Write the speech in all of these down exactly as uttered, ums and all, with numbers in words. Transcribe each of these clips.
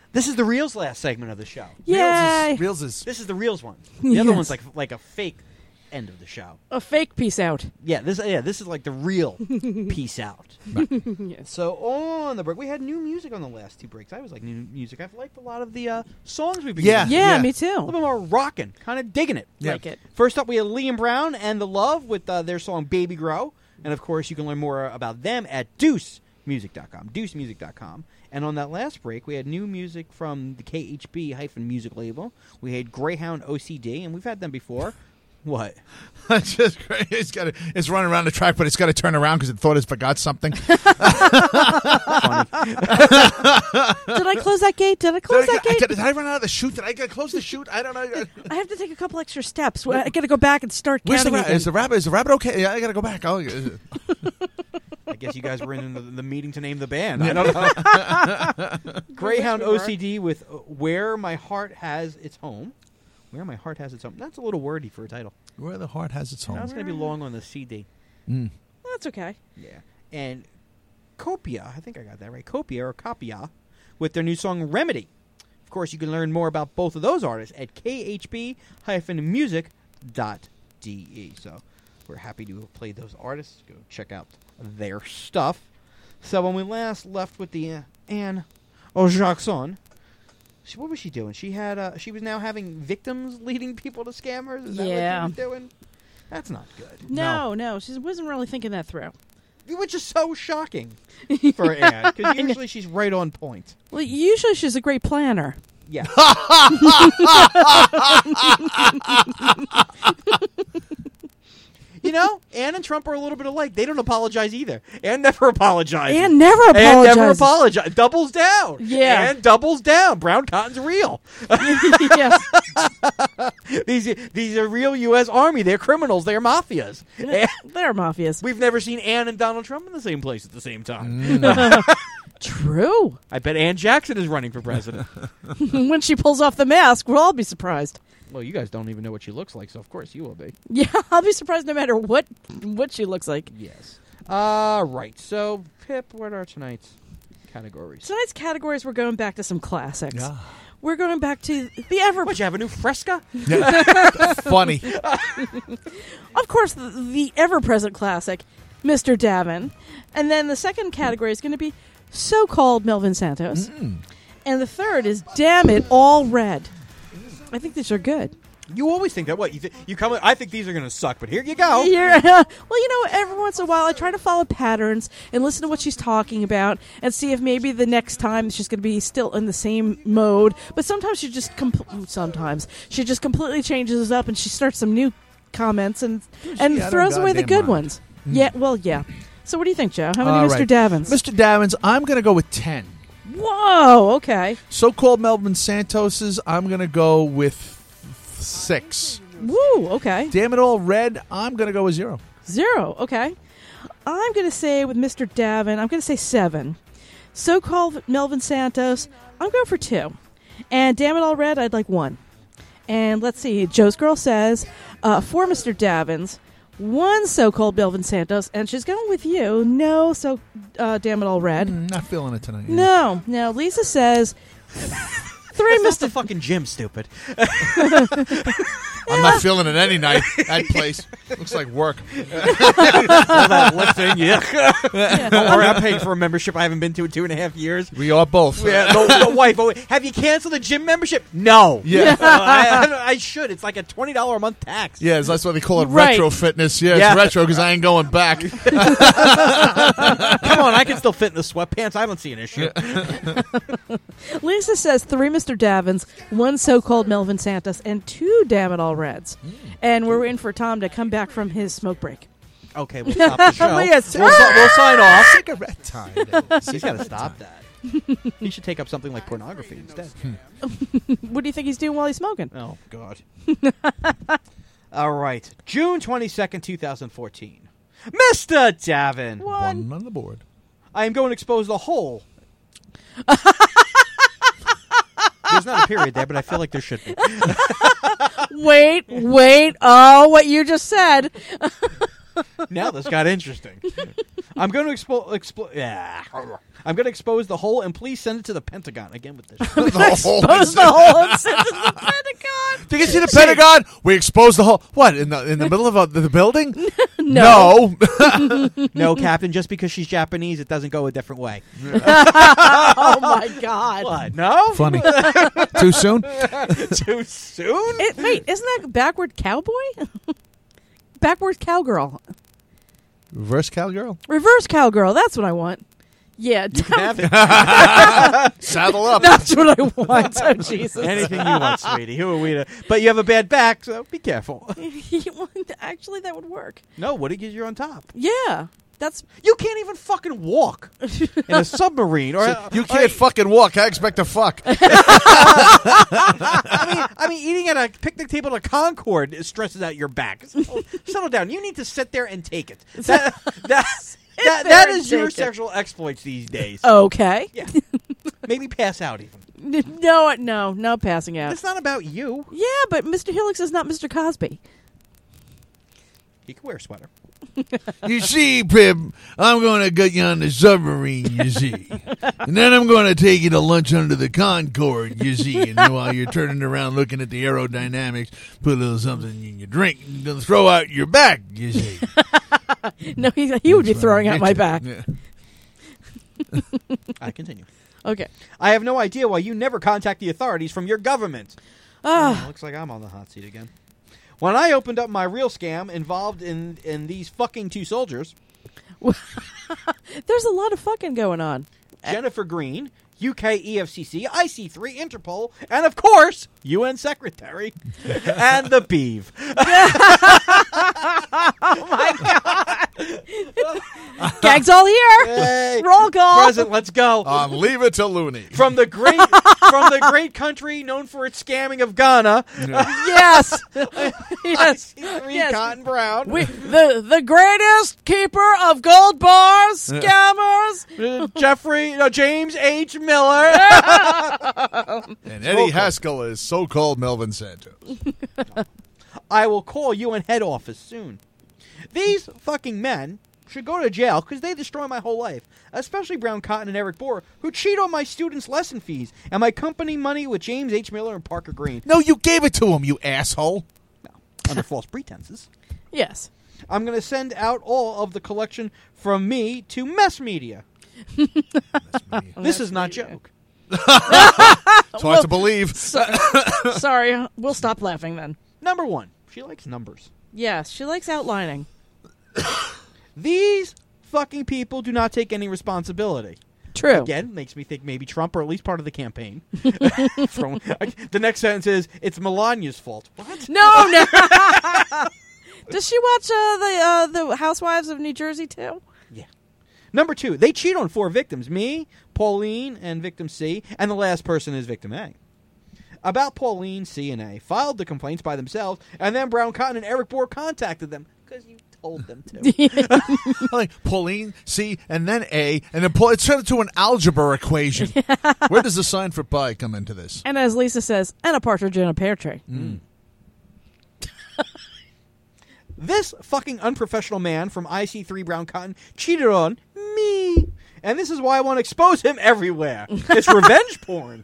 This is the Reels last segment of the show. Yay! Reels is, Reels is. This is the Reels one. The Yes. other one's like like a fake end of the show. A fake peace out. Yeah, this yeah this is like the real peace out. Yes. So on the break, we had new music on the last two breaks. I was like new music. I've liked a lot of the uh, songs we've been Yeah. getting. Yeah, Yeah. me A little too. bit more rocking, kind of digging it. Yeah. Like it. First up, we had Liam Brown and The Love with uh, their song Baby Grow. And, of course, you can learn more about them at deuce music dot com, deuce music dot com. And on that last break, we had new music from the K H B hyphen music label. We had Greyhound O C D, and we've had them before. What? It's just great. It's got. It's running around the track, but it's got to turn around because it thought it forgot something. Funny. Did I close that gate? Did I close did, I, that gate? did, did I run out of the chute? Did I get close the chute? I don't know. I have to take a couple extra steps. I got to go back and start Where's the counting rabbit? again. Is the rabbit? Is the rabbit okay? Yeah, I got to go back. Oh, I guess you guys were in the, the meeting to name the band. I don't know. Greyhound O C D with uh, Where My Heart Has Its Home. Where My Heart Has Its Home. That's a little wordy for a title. where the heart has its home. That's going to be long on the C D. Mm. That's okay. Yeah. And Copia, I think I got that right, Copia or Copia, with their new song Remedy. Of course, you can learn more about both of those artists at k h b dash music dot d e. So we're happy to have played those artists. Go check out their stuff. So when we last left with the uh, Anne O'Jackson, she, what was she doing? She had uh, she was now having victims leading people to scammers. Is that Yeah. what she was doing? That's not good. No, no, she wasn't really thinking that through. Which is so shocking for Anne, because usually she's right on point. Well, usually she's a great planner. Yeah. You know, Anne and Trump are a little bit alike. They don't apologize either. Anne never apologizes. Anne never Anne apologizes. never apologizes. Doubles down. Yeah. Anne doubles down. Brown cotton's real. Yes. these these are real U S Army. They're criminals. They're mafias. Anne- They're mafias. we've never seen Anne and Donald Trump in the same place at the same time. Mm. True. I bet Ann Jackson is running for president. When she pulls off the mask, we'll all be surprised. Well, you guys don't even know what she looks like, so of course you will be. Yeah, I'll be surprised no matter what what she looks like. Yes. Uh, right. So, Pip, what are tonight's categories? Tonight's categories, we're going back to some classics. Yeah. We're going back to the ever, What, you have a new Fresca? Funny. of course, the, the ever-present classic, Mister Davin. And then the second category is going to be so-called Melvin Santos. Mm. And the third is Damn It, All Red. I think these are good. You always think that. What? You, th- you come. I think these are going to suck, but here you go. Yeah. Well, you know, every once in a while I try to follow patterns and listen to what she's talking about and see if maybe the next time she's going to be still in the same mode. But sometimes she just com- sometimes she just completely changes up and she starts some new comments and and out of throws away the goddamn good mind. ones. Yeah. Well, yeah. So what do you think, Joe? How many All Mister right. Davins? Mister Davins, I'm going to go with ten. Whoa. Okay. So-called Melvin Santos's, I'm going to go with six. Woo. Okay. Damn it all red, I'm going to go with zero. Zero. Okay. I'm going to say with Mister Davin, I'm going to say seven. So-called Melvin Santos, I'm going for two. And Damn It All Red, I'd like one. And let's see, Joe's Girl says, uh, for Mister Davins, one so-called Melvin Santos, and she's going with you. No, so uh, Damn It All Red. Mm, not feeling it tonight. No, no. Lisa says, three That's Mister the fucking gym, stupid. I'm not feeling it any night. That place looks like work. All that lifting, yeah. Don't worry, I'm paying for a membership I haven't been to in two and a half years. We are both. Yeah, the, the wife. Oh, have you canceled the gym membership? No. Yeah. Uh, I, I, I should. It's like a twenty dollars a month tax. Yeah, that's why they call it Right. retro fitness. Yeah, Yeah. it's retro because I ain't going back. Come on, I can still fit in the sweatpants. I don't see an issue. Lisa says three Mister Davins, one so-called Melvin Santos, and two Damn It All Reds. And we're waiting for Tom to come back from his smoke break. Okay, we'll stop the show. Yes. we'll, si- we'll sign off. Cigarette time. He's got to stop that. He should take up something like pornography instead. What do you think he's doing while he's smoking? Oh, God. All right. June twenty-second, twenty fourteen. Mister Davin. One on the board. I am going to expose the whole. There's not a period there, but I feel like there should be. Wait, wait. Oh, what you just said. Now this got interesting. I'm going to expose. Explo- yeah. I'm going to expose the hole, and please send it to the Pentagon again with this. The whole Expose the hole and send it to the Pentagon. Did you see the Pentagon? We exposed the whole. What in the in the middle of a, the building? No. No. No, Captain. Just because she's Japanese, it doesn't go a different way. Oh my God. What? No. Funny. Too soon? Too soon? It, wait, isn't that backward cowboy? Backward cowgirl. Reverse cowgirl. Reverse cowgirl. That's what I want. Yeah, You can have it. Saddle up. that's what I want. Oh, Jesus. Anything you want, sweetie. Who are we to? But you have a bad back, so be careful. Actually, that would work. No, Woody, because you're on top. Yeah. That's You can't even fucking walk in a submarine, or You can't or- fucking walk. I expect to fuck. I mean, I mean, eating at a picnic table at a Concord stresses out your back. Settle, settle down. You need to sit there and take it. That, that, that, there that and is your take it. sexual exploits these days. okay. Yeah. Maybe pass out even. No, no, no passing out. It's not about you. Yeah, but Mister Helix is not Mister Cosby. He can wear a sweater. You see, Pip, I'm going to get you on the submarine, you see. And then I'm going to take you to lunch under the Concorde, you see. And then while you're turning around looking at the aerodynamics, put a little something in your drink and then throw out your back, you see. No, he, he would be That's what throwing I out my get back. you. Yeah. I continue. Okay. I have no idea why you never contact the authorities from your government. Ah, Oh, looks like I'm on the hot seat again. When I opened up my real scam involved in, in these fucking two soldiers, there's a lot of fucking going on. Jennifer Green, U K E F C C, I C three, Interpol, and of course, U N Secretary, and the Beeve. Oh my God. Gag's all here. Hey, Roll call. Present, let's go. Um, leave it to Looney. From the great from the great country known for its scamming of Ghana, Yes. Yes. I C three, Yes. Cotton Brown, We, the the greatest keeper of gold bars, scammers. uh, Jeffrey, no, James H. Miller. And Eddie Haskell is so-called Melvin Santos. I will call U N head office soon. These fucking men should go to jail because they destroy my whole life, especially Brown Cotton and Eric Bohr, who cheat on my students' lesson fees and my company money with James H. Miller and Parker Green. No, you gave it to him, you asshole. Under false pretenses. Yes. I'm going to send out all of the collection from me to Mess Media. This is not joke. It's hard to believe. So, sorry, we'll stop laughing then. Number one, she likes numbers. Yes, she likes outlining. These fucking people do not take any responsibility. True. Again, makes me think maybe Trump or at least part of the campaign. From, the next sentence is, it's Melania's fault. What? No, no. Does she watch uh, the uh, the Housewives of New Jersey too? Yeah. Number two, they cheat on four victims. Me, Pauline, and victim C, and the last person is victim A. About Pauline, C, and A filed the complaints by themselves, and then Brown Cotton and Eric Bohr contacted them because you told them to. Like Pauline, C, and then A, and then Paul. It's turned into an algebra equation. Where does the sign for pi come into this? And as Lisa says, and a partridge in a pear tree. Mm. This fucking unprofessional man from I C three Brown Cotton cheated on me. And this is why I want to expose him everywhere. It's revenge porn.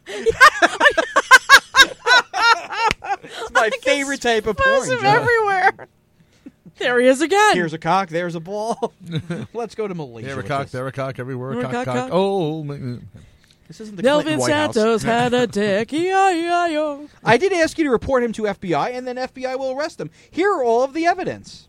It's my favorite type of porn. Expose him Joe. everywhere. There he is again. Here's a cock, there's a ball. Let's go to Malaysia. There a with cock, this. there a cock, everywhere a There a cock, cock, cock. cock. Oh, my- This isn't the Melvin Clinton White House. Santos had a dick. E I E I O. I did ask you to report him to F B I, and then F B I will arrest him. Here are all of the evidence.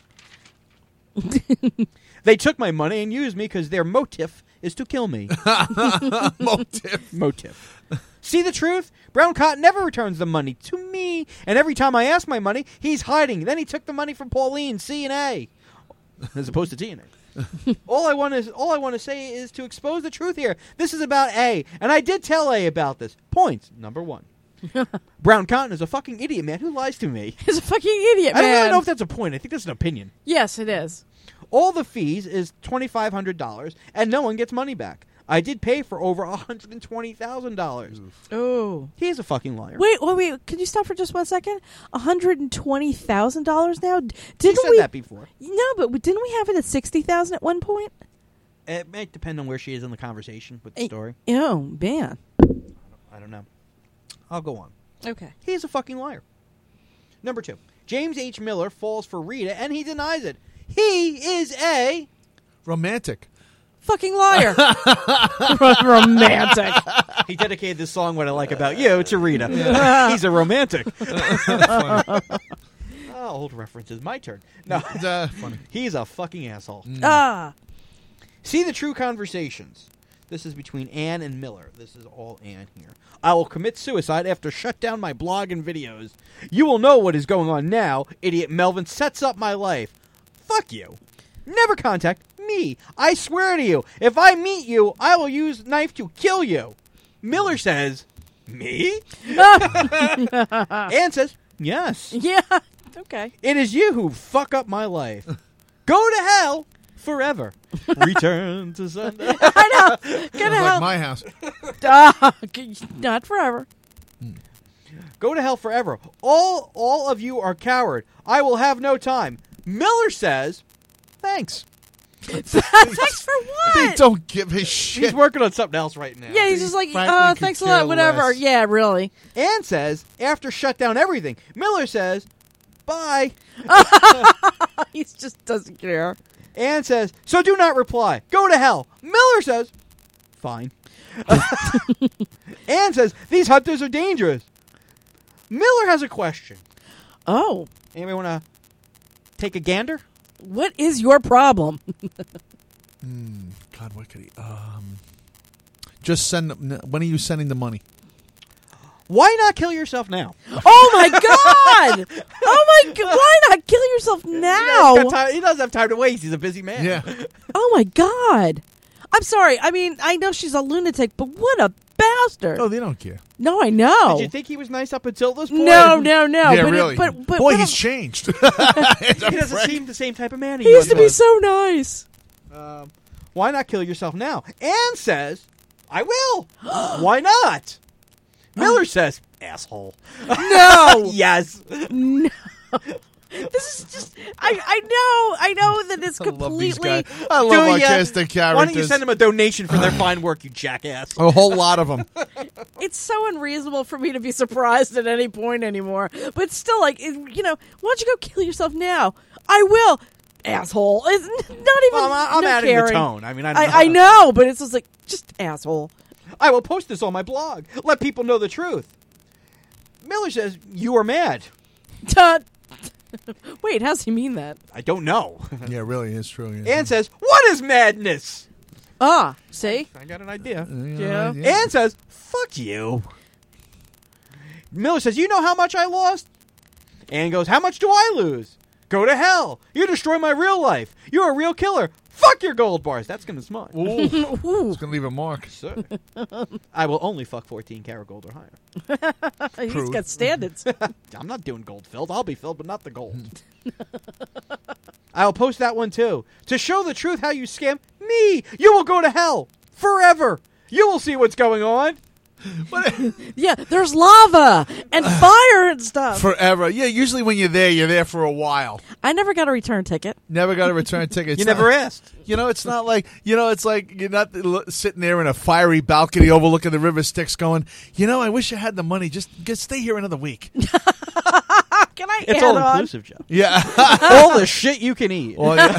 They took my money and used me because their motive is to kill me. motive. Motive. See the truth? Brown Cotton never returns the money to me, and every time I ask my money, he's hiding. Then he took the money from Pauline, C and A, as opposed to T and A. all I want is all I want to say is to expose the truth here. This is about A, and I did tell A about this. Point number one: Brown Cotton is a fucking idiot, man, who lies to me. He's a fucking idiot, I man. don't really know if that's a point. I think that's an opinion. Yes, it is. All the fees is twenty-five hundred dollars, and no one gets money back. I did pay for over one hundred twenty thousand dollars. Oh. He is a fucking liar. Wait, wait, wait. Can you stop for just one second? one hundred twenty thousand dollars now? D- He Didn't said we? that before. No, but we- didn't we have it at sixty thousand dollars at one point? It might depend on where she is in the conversation with the Eh. story. Oh, man. I don't know. I'll go on. Okay. He is a fucking liar. Number two. James H. Miller falls for Rita, and he denies it. He is a... Romantic. Fucking liar. Romantic. He dedicated this song, What I Like About You, to Rita. He's a romantic. Funny. Oh, old references. My turn. No. Uh, funny. He's a fucking asshole. Ah. See the true conversations. This is between Ann and Miller. This is all Ann here. I will commit suicide after shut down my blog and videos. You will know what is going on now. Idiot Melvin sets up my life. Fuck you. Never contact me. I swear to you, if I meet you, I will use knife to kill you. Miller says, me? Ann says, yes. Yeah. Okay. It is you who fuck up my life. Go to hell forever. Return to Sunday. I know. Get Sounds out. like my house. Ah, not forever. Go to hell forever. All all of you are coward. I will have no time. Miller says, thanks. Thanks for They what? don't give a shit. He's working on something else right now. Yeah, he's just like, Frankly, oh, could thanks a care lot, whatever. less. Yeah, really. Ann says, after shut down everything, Miller says, bye. He just doesn't care. Ann says, so do not reply. Go to hell. Miller says, fine. Ann says, these hunters are dangerous. Miller has a question. Oh, Anybody want to take a gander? what is your problem? Hmm, God, what could he? Um, just send. them- When are you sending the money? Why not kill yourself now? Oh my god! Oh my god! Why not kill yourself He now? doesn't, got time, he doesn't have time to waste. He's a busy man. Yeah. Oh my god! I'm sorry. I mean, I know she's a lunatic, but what a bastard! Oh, they don't care. No, I know. Did you think he was nice up until this point? No, no, no. yeah, but really. It, but but Boy, but he's it- changed. He doesn't seem the same type of man he, he used to be was. so nice. Um, why not kill yourself now? Ann says, I will. Why not? Miller says, asshole. No. Yes. No. This is just. I I know. I know that it's I love these completely. guys. I love Do ya? artistic characters. Why don't you send them a donation for their fine work, you jackass? a whole lot of them? It's so unreasonable for me to be surprised at any point anymore. But still, like, it, you know, why don't you go kill yourself now? I will, asshole. It's n- not even. Well, I'm, I'm no adding caring. the tone. I mean, I, don't I, I know, but it's just like, just asshole. I will post this on my blog. Let people know the truth. Miller says, you are mad. Tut. Wait, how's he mean that? I don't know. Yeah, really, it's true. Yeah. Ann says, what is madness? Ah, see? I got an idea. Yeah. Ann says, fuck you. Miller says, you know how much I lost? Ann goes, how much do I lose? Go to hell. You destroy my real life. You're a real killer. Fuck your gold bars. That's going to smart. Ooh, Ooh, it's gonna leave a mark. Sir. I will only fuck fourteen karat gold or higher. he's Prude. got standards. I'm not doing gold filled. I'll be filled, but not the gold. I'll post that one too. To show the truth how you scam me, you will go to hell forever. You will see what's going on. Yeah, there's lava and fire and stuff. Forever. Yeah, usually when you're there, you're there for a while. I never got a return ticket. Never got a return ticket. It's you not- never asked. You know, it's not like, you know, it's like you're not l- sitting there in a fiery balcony overlooking the river Styx going, you know, I wish I had the money. Just, just stay here another week. Can I It's add all on? inclusive, Joe. Yeah. All the shit you can eat. Well, yeah.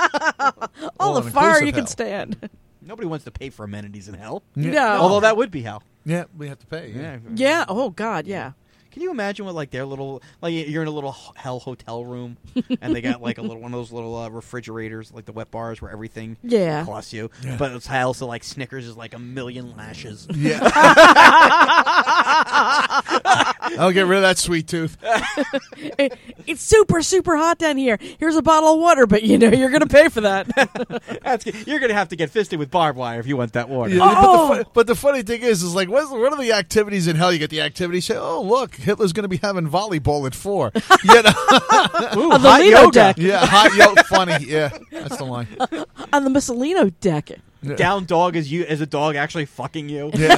All All the fire inclusive you can hell. stand. Nobody wants to pay for amenities in hell. No. Although that would be hell. Yeah, we have to pay. Yeah. Yeah. Oh God. Yeah. Can you imagine what like their little like you're in a little h- hell hotel room and they got like a little one of those little uh, refrigerators like the wet bars where everything Yeah. costs you, Yeah. but it's hell so like Snickers is like a million lashes. Yeah. I'll get rid of that sweet tooth. It- it's super super hot down here. Here's a bottle of water, but you know you're gonna pay for that. That's good. You're gonna have to get fisted with barbed wire if you want that water. Yeah, Oh. but, the, fu- but the funny thing is, is like, what's, what are the activities in hell? You get the activities, say, oh, look, Hitler's going to be having volleyball at four. Yeah, no- Ooh, On the hot Lido yoga. deck. yeah, hot, yo, funny. Yeah, that's the line. On the Mussolino deck. Down dog as you as a dog actually fucking you. Yeah.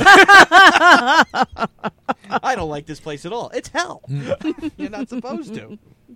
I don't like this place at all. It's hell. You're not supposed to.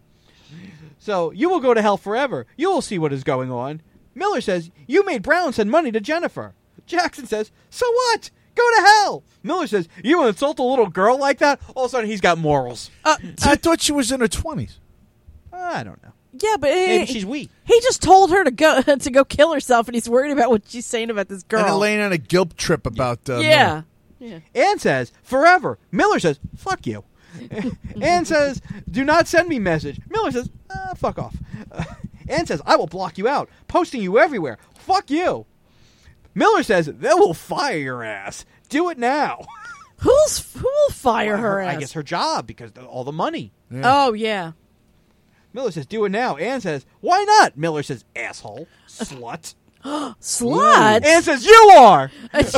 So you will go to hell forever. You will see what is going on. Miller says, you made Brown send money to Jennifer. Jackson says, so what? Go to hell. Miller says, you insult a little girl like that? All of a sudden, he's got morals. Uh, I thought she was in her twenties. I don't know. yeah, but Maybe he, she's weak. he just told her to go to go kill herself, and he's worried about what she's saying about this girl. And Elaine on a guilt trip about. Uh, yeah. yeah. Ann says, forever. Miller says, fuck you. Ann says, do not send me message. Miller says, ah, fuck off. Uh, Ann says, I will block you out, posting you everywhere. Fuck you. Miller says, they will fire your ass. Do it now. Who's who will fire Well, her ass? I guess her job, because of all the money. Yeah. Oh yeah. Miller says, do it now. Ann says, why not? Miller says, asshole. Slut. Slut. Ann says, you are.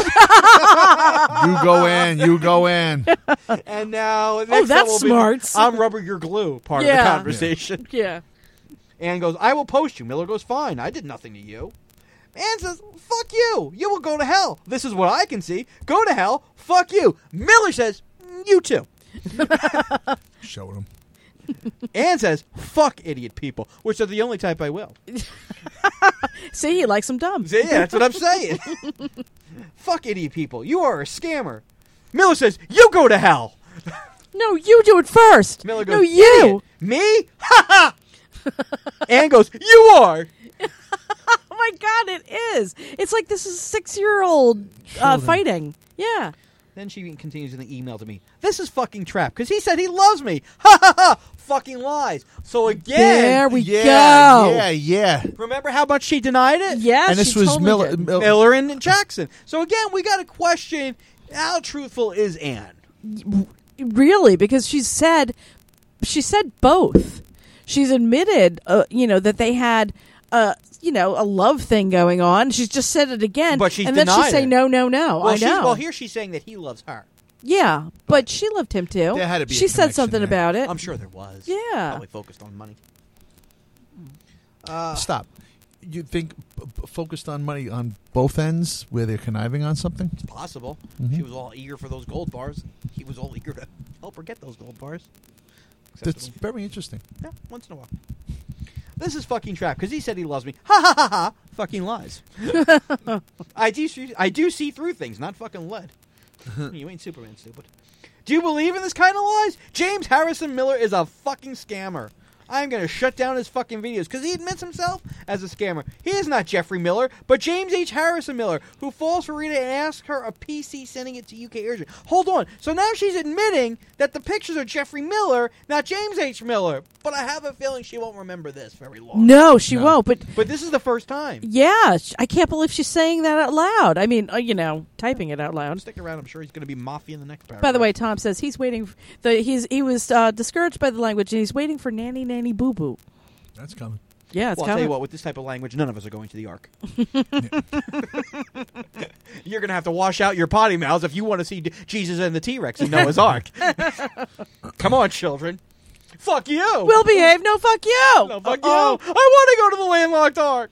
You go in. You go in. And now, next Oh, that's one will be, smart. I'm rubber, you're glue, part of the Yeah. conversation. yeah. Ann goes, I will post you. Miller goes, fine. I did nothing to you. Ann says, fuck you. You will go to hell. This is what I can see. Go to hell. Fuck you. Miller says, you too. Showing him. Ann says, fuck idiot people, which are the only type I will. See, he likes them dumb. Yeah, that's what I'm saying. Fuck idiot people. You are a scammer. Miller says, you go to hell. No, you do it first. Miller goes, no, you. "Idiot. Me? Ha ha. Ann goes, you are. Oh my God, it is. It's like this is a six-year-old uh, Children. fighting. Yeah. Then she continues in the email to me. This is fucking trap, because he said he loves me. Ha ha ha. Fucking lies. So again, There we yeah, go. Yeah, yeah. remember how much she denied it? Yes, And this she was totally Miller. did. Mil- Miller and Jackson. So again, we got to question how truthful is Ann. Really, because she said she said both. She's admitted, uh, you know, that they had, uh, you know, a love thing going on. She's just said it again, But she's and then she denied say it. no, no, no. Well, I she's, know. well, here she's saying that he loves her. yeah, but she loved him too. There had to be a she said connection something there. about it. I'm sure there was. Yeah. Probably focused on money. Uh, Stop. You think p- p- focused on money on both ends where they're conniving on something? it's possible. Mhm. She was all eager for those gold bars. He was all eager to help her get those gold bars. Except That's for them- very interesting. yeah, once in a while. This is fucking trap because he said he loves me. Ha ha ha ha! Fucking lies. I do. See, I do see through things, not fucking lead. You ain't Superman, stupid. Do you believe in this kind of lies? James Harrison Miller is a fucking scammer. I'm going to shut down his fucking videos because he admits himself as a scammer. He is not Jeffrey Miller, but James H. Harrison Miller, who falls for Rita and asks her a P C sending it to U K urgent. Hold on. So now she's admitting that the pictures are Jeffrey Miller, not James H. Miller. But I have a feeling she won't remember this very long. No, she No. won't. But But this is the first time. yeah, sh- I can't believe she's saying that out loud. I mean, uh, you know, typing it out loud. Stick around. I'm sure he's going to be Mafia in the next paragraph. By the way, Tom says he's waiting. f- The he's he was uh, discouraged by the language, and he's waiting for nanny nanny boo boo. That's coming. Yeah, it's well, I'll tell coming. you what, with this type of language, none of us are going to the Ark. You're going to have to wash out your potty mouths if you want to see D- Jesus and the T-Rex in Noah's Ark. Come on, children. Fuck you. We'll behave. No, fuck you. no, fuck Uh-oh. you. I want to go to the landlocked Ark.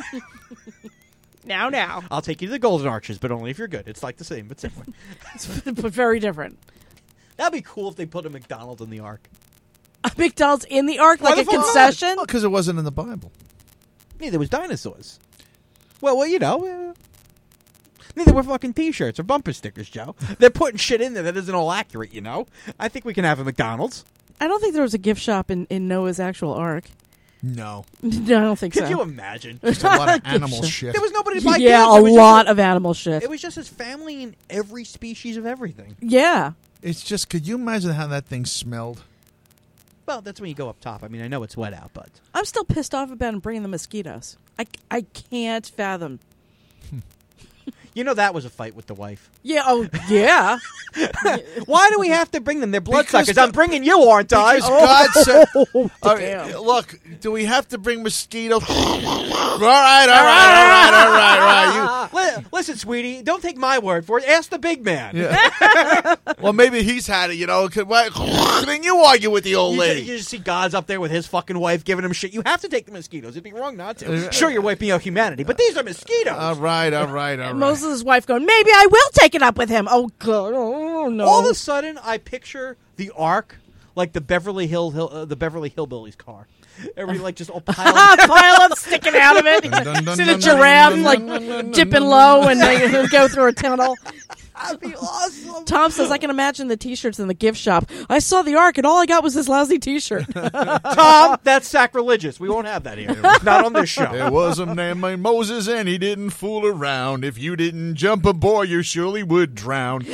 Now, now, I'll take you to the Golden Arches, but only if you're good. It's like the same, but similar. but very different. That'd be cool if they put a McDonald's in the Ark. A McDonald's in the Ark, Why like the a fuck not? concession. Well, because it wasn't in the Bible. Yeah, there was dinosaurs. Well, well, you know. Uh, neither were fucking T-shirts or bumper stickers, Joe. They're putting shit in there that isn't all accurate, you know? I think we can have a McDonald's. I don't think there was a gift shop in, in Noah's actual Ark. No. No, I don't think Could so. you imagine? Just a lot of animal shit. There was nobody to buy yeah, gifts. a It was lot just of animal shit. It was just his family in every species of everything. Yeah. It's just, could you imagine how that thing smelled? Well, that's when you go up top. I mean, I know it's wet out, but... I'm still pissed off about him bringing the mosquitoes. I, I can't fathom. You know that was a fight with the wife. Yeah, oh, yeah. Why do we have to bring them? They're bloodsuckers. Because I'm the- bringing you, aren't I? Because God said... Oh, All right, damn. look, do we have to bring mosquitoes? all right, all right, all right, all right, all right. Li- Listen, sweetie, don't take my word for it. Ask the big man. You, yeah. Well, maybe he's had it, you know. Could, why, then you argue with the old You, lady. you just see God's up there with his fucking wife giving him shit. You have to take the mosquitoes. It'd be wrong not to. Sure, you're wiping out humanity, but these are mosquitoes. All right, all right, all right. Moses' wife going, maybe I will take it up with him. Oh, God. Oh, no. All of a sudden, I picture the Ark like the Beverly Hill, Hill uh, the Beverly Hillbillies car. Everybody like just all piled up. Pile up sticking out of it. See the giraffe like dipping low and they go through a tunnel. That'd be awesome. Tom says, I can imagine the T-shirts in the gift shop. I saw the Ark and all I got was this lousy T-shirt. Tom, that's sacrilegious. We won't have that here. Not on this show. There was a man named Moses, and he didn't fool around. If you didn't jump aboard, you surely would drown.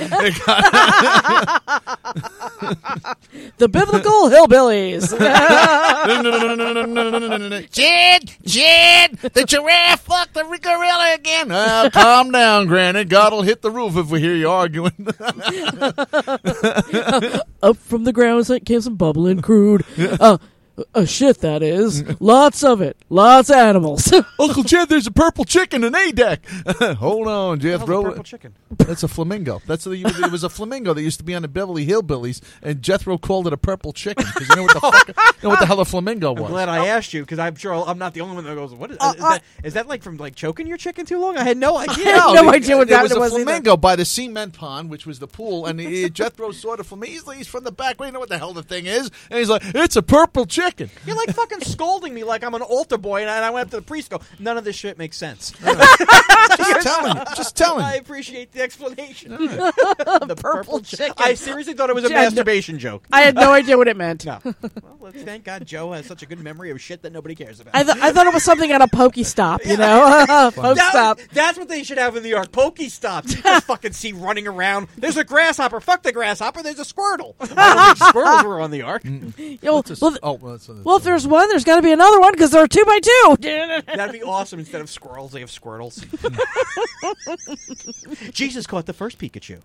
The biblical hillbillies. Jed, Jed, the giraffe fucked the gorilla again. Oh, calm down, Granny. God'll hit the roof if we hear you arguing. Up from the ground came some bubbling crude. Uh, uh, shit, that is. Lots of it. Lots of animals. Uncle Jed, there's a purple chicken in A deck. Hold on, Jeff. How's a Bro. purple chicken? That's a flamingo. That's the, it was a flamingo that used to be on the Beverly Hillbillies, and Jethro called it a purple chicken because you know what the fuck, you know what the hell a flamingo was. I'm glad I asked you because I'm sure I'm not the only one that goes, what is, Uh, is, that, is that like from like choking your chicken too long? I had no idea. I had no the- idea what there that was. A was either. flamingo by the cement pond, which was the pool, and he, Jethro saw the flamingo. He's, he's from the back. We don't know what the hell the thing is, and he's like, "It's a purple chicken." You're like fucking scolding me like I'm an altar boy, and I, and I went up to the priest. Go, none of this shit makes sense. Just telling you. Just telling I you. appreciate the explanation. The purple chicken. I seriously thought it was a Yeah, no- masturbation joke. I had no idea what it meant. No. Well, let's thank God Joe has such a good memory of shit that nobody cares about. I, th- I thought it was something on a Pokey Stop, you know? Poke That- Stop. That's what they should have in the Ark. Pokey stops. You just fucking see running around. There's a grasshopper. Fuck the grasshopper. There's a squirtle. I don't think squirtles were on the Ark. You know, What's this? well, th- oh, well, that's- well, if there's one, there's got to be another one because there are two by two. That'd be awesome. Instead of squirrels, they have squirtles. Jesus caught the first Pikachu.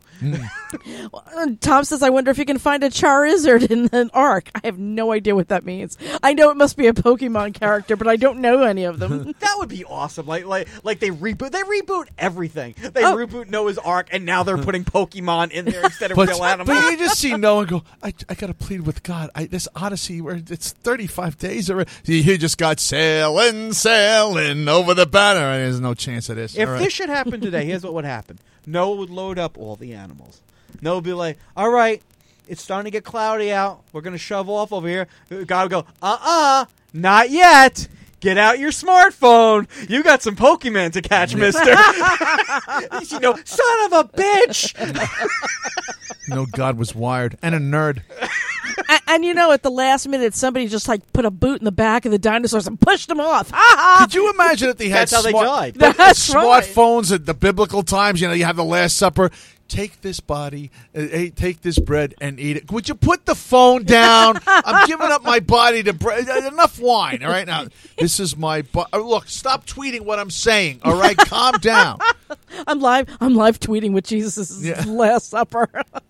Tom says, I wonder if you can find a Charizard in an Ark. I have no idea what that means. I know it must be a Pokemon character, but I don't know any of them. That would be awesome. Like, like, like they reboot. They reboot everything. They Oh. reboot Noah's Ark, and now they're putting Pokemon in there instead of But, real animals. but you just see Noah go, I, I got to plead with God. I, this Odyssey, where it's thirty-five days already. He just got sailing, sailing over the banner. There's no chance of this. If All right. this should happen today, here's what would happen. Noah would load up all the animals. Noah would be like, all right, it's starting to get cloudy out. We're going to shove off over here. God would go, uh-uh, not yet. Get out your smartphone. You got some Pokemon to catch, mister. You know, son of a bitch. No, God was wired. And a nerd. and, and you know, at the last minute, somebody just like put a boot in the back of the dinosaurs and pushed them off. Ha ha! Could you imagine if they had That's how they smart- died. the- the That's right. smartphones at the biblical times? You know, you have the Last Supper. Take this body, uh, hey, take this bread and eat it. Would you put the phone down? I'm giving up my body to bread. Enough wine, all right? Now, this is my... Bu- uh, look, stop tweeting what I'm saying, all right? Calm down. I'm live. I'm live tweeting with Jesus' Yeah. Last Supper.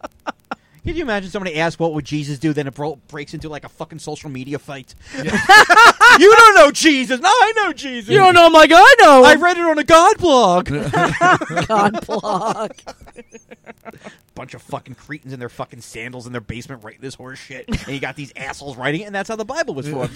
Can you imagine somebody ask what would Jesus do, then it bro- breaks into like a fucking social media fight? You don't know Jesus. No, I know Jesus. You don't know him like I know I him. read it on a God blog. God blog. Bunch of fucking cretins in their fucking sandals in their basement writing this horse shit. And you got these assholes writing it, and that's how the Bible was formed.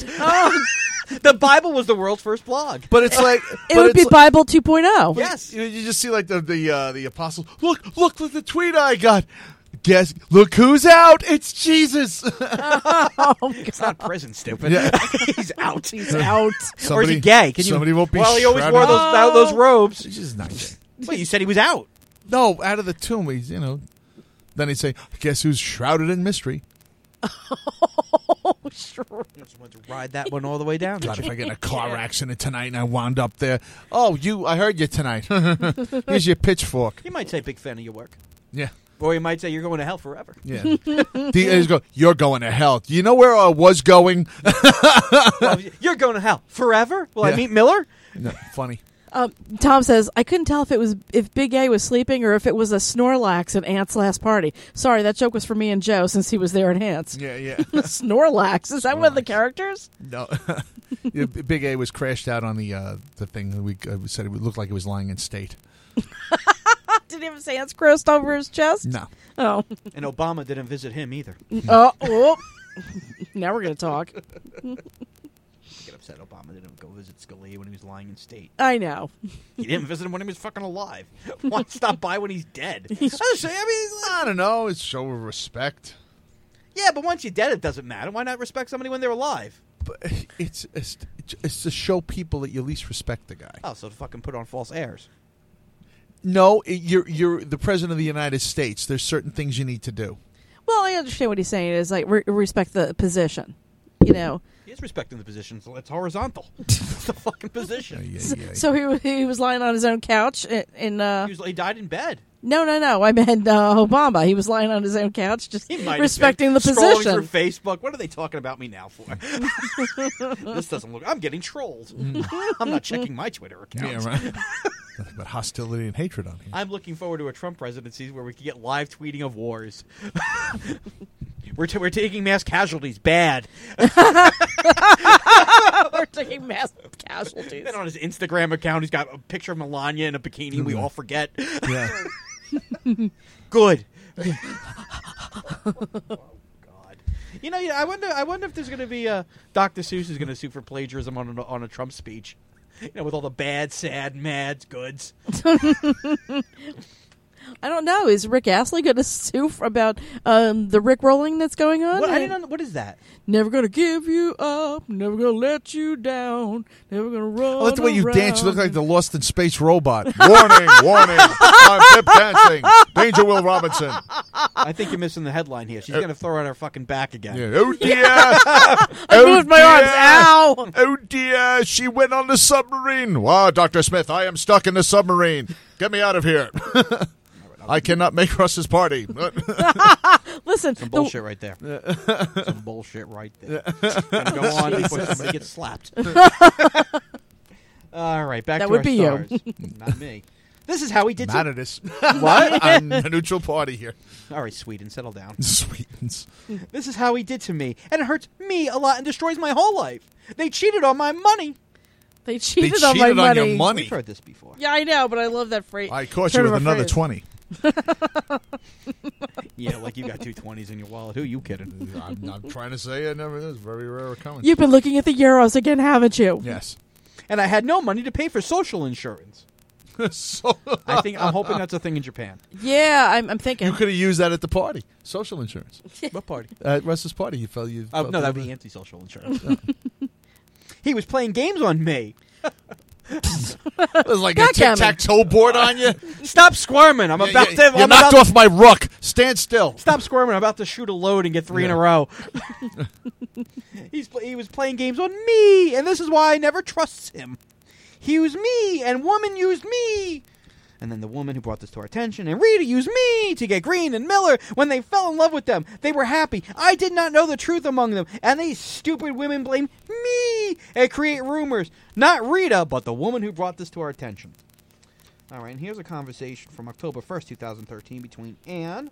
The Bible was the world's first blog. But it's like... It but would it's be like- Bible two point oh. Yes. You, know, you just see like the the uh, the apostles. Look, look at the tweet I got. Guess, look who's out. It's Jesus. Oh, It's not prison, stupid. Yeah. He's out. He's out. Or is he gay? Can somebody you, won't be Well, he always shrouded. wore those, Oh. those robes. He's just not gay. Well, you said he was out. No, out of the tomb. He's, you know. Then he'd say, guess who's shrouded in mystery? Oh, sure. Just wanted to ride that one all the way down. God, if I get in a car accident tonight and I wound up there. Oh, you, I heard you tonight. Here's your pitchfork. He might say, big fan of your work. Yeah. Or he might say, you're going to hell forever. Yeah. the, he's go, you're going to hell. Do you know where I was going? Well, you're going to hell forever? Will I Yeah. meet Miller? No, funny. Um, Tom says, I couldn't tell if it was if Big A was sleeping or if it was a Snorlax at Ant's last party. Sorry, that joke was for me and Joe since he was there at Ant's. Yeah, yeah. Snorlax. Is that Snorlax. one of the characters? No. Yeah, Big A was crashed out on the uh, the thing. We uh, said it looked like it was lying in state. Did he have his hands crossed over his chest? No. Oh. And Obama didn't visit him either. oh, oh. Now we're going to talk. Get upset Obama didn't go visit Scalia when he was lying in state. I know. He didn't visit him when he was fucking alive. Why stop by when he's dead? He's- I was saying, I mean, like- I don't know. It's show of respect. yeah, but once you're dead, it doesn't matter. Why not respect somebody when they're alive? But it's it's, it's to show people that you at least respect the guy. Oh, so to fucking put on false airs. No, it- you're you're the president of the United States. There's certain things you need to do. Well, I understand what he's saying is like re- respect the position. You know. He is respecting the position, so it's horizontal. It's the fucking position. Yeah, So, yeah, yeah. so he wa- he was lying on his own couch in, in uh He, was, he died in bed. no no no I meant uh, Obama. He was lying on his own couch just He might respecting the have been scrolling position. through Facebook. What are they talking about me now for? This doesn't look. I'm getting trolled. I'm not checking my Twitter account. yeah, right. Nothing but hostility and hatred on here. I'm looking forward to a Trump presidency where we can get live tweeting of wars. we're t- we're taking mass casualties. Bad. We're taking mass casualties. Then on his Instagram account, he's got a picture of Melania in a bikini. We all forget. Yeah. Good. Oh, God. You know, I wonder. I wonder if there's going to be a Doctor Seuss is going to sue for plagiarism on a, on a Trump speech. You know, with all the bad, sad, mad goods. I don't know. Is Rick Astley going to sue for, about um, the Rick rolling that's going on? What, I didn't. Know, what is that? Never gonna give you up. Never gonna let you down. Never gonna run. Oh, that's the way you dance. You look around. like the Lost in Space robot. Warning, warning. I'm hip dancing. Danger, Will Robinson. I think you're missing the headline here. She's going to throw out her fucking back again. Yeah. Oh, dear. I oh, moved my dear. arms. Ow! Oh, dear. She went on the submarine. Wow, Doctor Smith, I am stuck in the submarine. Get me out of here. I cannot make Russ's party. Listen, Some the- bullshit right there. Some bullshit right there. Gonna go on before somebody gets slapped. All right, back That to would our be you. stars. Not me. This is how he did. Mad To- at us. what? I'm a neutral party here. All right, Sweden, settle down. Sweetens. This is how he did to me, and it hurts me a lot and destroys my whole life. They cheated on my money. they cheated, They on my cheated on money. your money. We've heard this before. Yeah, I know, but I love that phrase. I caught turn you with of a another phrase. twenty. Yeah, like you got two twenties in your wallet. Who you kidding? I'm, I'm trying to say it never is. Very rare occurrence. You've been looking at the euros again, haven't you? Yes. And I had no money to pay for social insurance. So I think I'm hoping that's a thing in Japan. Yeah, I'm, I'm thinking. you could have used that at the party. Social insurance. What party? At Russ's party, you felt you. Oh, felt no, a that'd little be anti-social insurance. He was playing games on me. bit- It was like a Backgammon. tic-tac-toe board on you. Stop squirming! I'm You- about you, to. you I'm knocked about, off my rook. Stand still. Stop squirming! I'm about to shoot a load and get three in a Yeah. row. He's pl- he was playing games on me, and this is why I never trust him. He used me, and woman used me. And then the woman who brought this to our attention, and Rita used me to get Green and Miller when they fell in love with them. They were happy. I did not know the truth among them, and these stupid women blamed me and create rumors. Not Rita, but the woman who brought this to our attention. All right, and here's a conversation from October first, twenty thirteen between Anne.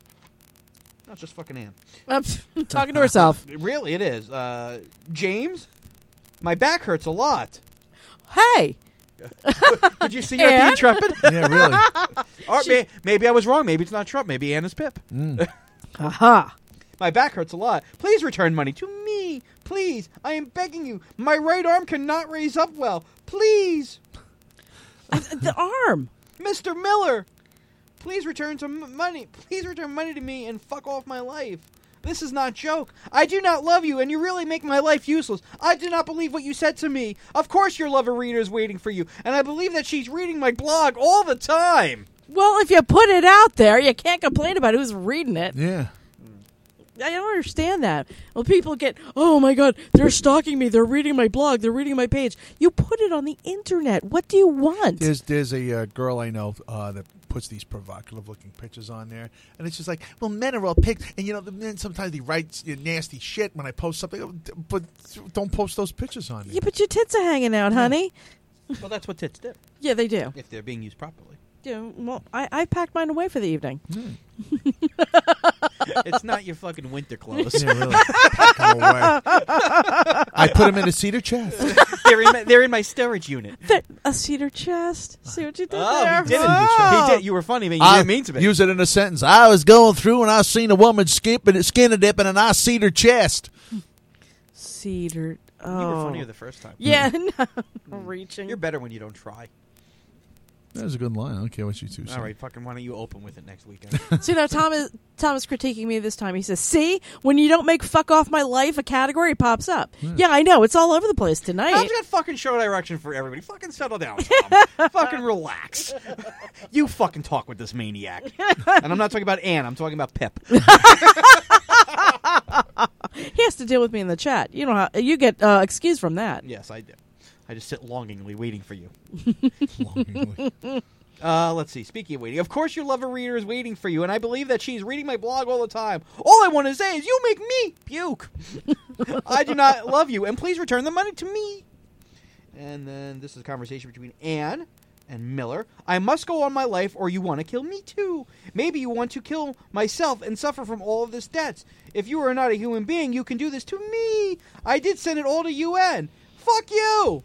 No, it's just fucking Anne. I'm talking to herself. Really, it is. Uh, James, my back hurts a lot. Hey, Did you see her being Anne? intrepid? Yeah, really. Or may, maybe I was wrong. Maybe it's not Trump. Maybe Anne is Pip. aha. My back hurts a lot. Please return money to me. Please. I am begging you. My right arm cannot raise up well. Please. The arm. Mister Miller. Please return some money. Please return money to me and fuck off my life. This is not joke. I do not love you, and you really make my life useless. I do not believe what you said to me. Of course your lover reader is waiting for you, and I believe that she's reading my blog all the time. Well, if you put it out there, you can't complain about who's reading it. Yeah. I don't understand that. Well, people get, oh my God, they're stalking me. They're reading my blog. They're reading my page. You put it on the internet. What do you want? There's there's a uh, girl I know uh, that puts these provocative looking pictures on there, and it's just like, well, men are all picked, and you know, the men sometimes they write you know, nasty shit when I post something, but don't post those pictures on there. Yeah, but your tits are hanging out, honey. Well, that's what tits do, Yeah, they do. if they're being used properly. Yeah, well, I, I packed mine away for the evening. It's not your fucking winter clothes. Yeah, really. Pack 'em away. I put them in a cedar chest. they're, in my, they're in my storage unit. Th- a cedar chest. See what you did Oh, there? he didn't. Oh. He did. You were funny, man. You I didn't mean to be. use it in a sentence. I was going through and I seen a woman skipping, skinny dipping, and I seen her chest. Cedar. Oh. You were funnier the first time. Yeah, no. Reaching. You're better when you don't try. That was a good line. I don't care what you two say. All right, fucking why don't you open with it next weekend? So, you know, Tom is, Tom is critiquing me this time. He says, see, when you don't make fuck off my life a category, it pops up. Yeah. Yeah, I know. It's all over the place tonight. Tom's got fucking show direction for everybody. Fucking settle down, Tom. Fucking relax. You fucking talk with this maniac. And I'm not talking about Ann. I'm talking about Pip. He has to deal with me in the chat. You know how you get uh, excused from that. Yes, I do. I just sit longingly waiting for you. Longingly. Uh, let's see. Speaking of waiting, of course your lover reader is waiting for you, and I believe that she's reading my blog all the time. All I want to say is you make me puke. I do not love you, and please return the money to me. And then this is a conversation between Anne and Miller. I must go on my life, or you want to kill me too. Maybe you want to kill myself and suffer from all of this debts. If you are not a human being, you can do this to me. I did send it all to U N. Fuck you.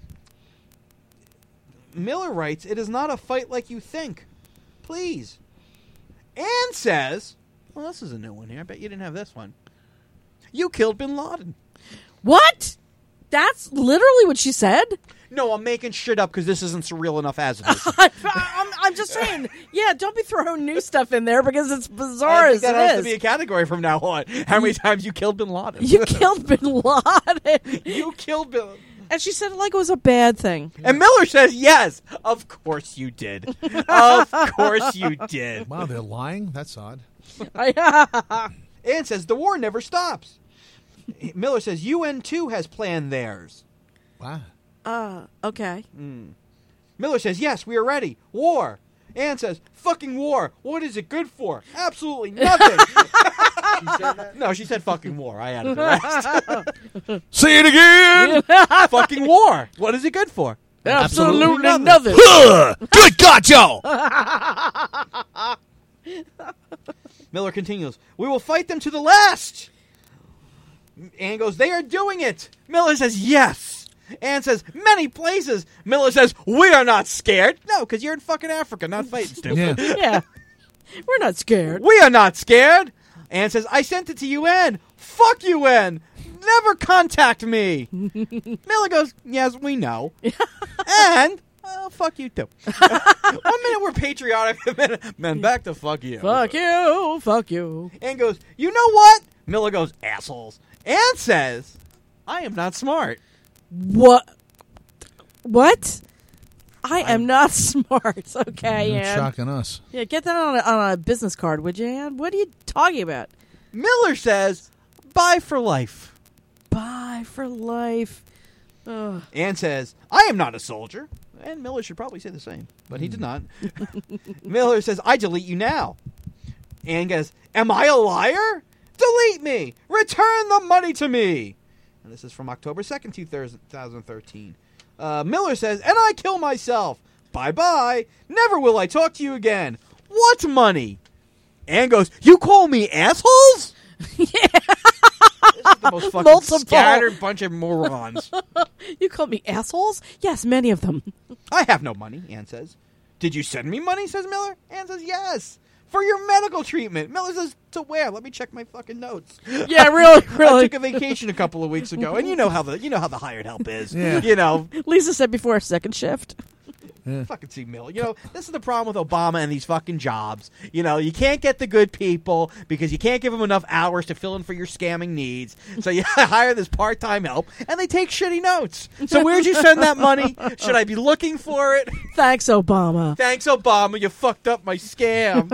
Miller writes, it is not a fight like you think. Please. Anne says, well, this is a new one here. I bet you didn't have this one. You killed Bin Laden. What? That's literally what she said? No, I'm making shit up because this isn't surreal enough as it is. I, I'm, I'm just saying, yeah, don't be throwing new stuff in there because it's bizarre I think as that it has is. to be a category from now on. How many times you killed Bin Laden? You killed Bin Laden. You killed Bin Laden. And she said it like it was a bad thing. And Miller says, yes, of course you did. Of course you did. Wow, they're lying? That's odd. Anne says, the war never stops. Miller says, U N too has planned theirs. Wow. Uh, okay. Mm. Miller says, yes, we are ready. War. Anne says, fucking war. What is it good for? Absolutely nothing. She said that? No, she said fucking war. I added the rest. Say it again! Fucking war. What is it good for? Absolutely, nothing. nothing. Huh! Good God, Joe! Miller continues, we will fight them to the last. Anne goes, they are doing it. Miller says, yes. Anne says, many places. Miller says, we are not scared. No, because you're in fucking Africa, not fighting, stupid. Yeah. Yeah. We're not scared. We are not scared. Anne says, I sent it to U N. Fuck U N. Never contact me. Miller goes, yes, we know. And, well, fuck you too. One minute we're patriotic, a minute, man, back to fuck you. Fuck you. Fuck you. Anne goes, you know what? Miller goes, assholes. Anne says, I am not smart. What? What? I am not smart. Okay, You're Ann. shocking us. Yeah, get that on a, on a business card, would you, Ann? What are you talking about? Miller says, bye for life. Bye for life. Ugh. Anne says, I am not a soldier. And Miller should probably say the same, but he did not. Miller says, I delete you now. Anne goes, am I a liar? Delete me. Return the money to me. And this is from October second, two thousand thirteen. Uh, Miller says, and I kill myself. Bye-bye. Never will I talk to you again. What money? Anne goes, you call me assholes? Yeah. This is the most fucking Multiple. scattered bunch of morons. You call me assholes? Yes, many of them. I have no money, Anne says. Did you send me money, says Miller? Anne says, yes. For your medical treatment. Miller says, to where? Let me check my fucking notes. Yeah, really, I really. took a vacation a couple of weeks ago, and you know how the you know how the hired help is. Yeah. You know, Lisa said before a second shift. Yeah. fucking see Miller. You know, this is the problem with Obama and these fucking jobs. You know, you can't get the good people because you can't give them enough hours to fill in for your scamming needs. So you hire this part-time help, and they take shitty notes. So where'd you send that money? Should I be looking for it? Thanks, Obama. Thanks, Obama. You fucked up my scam.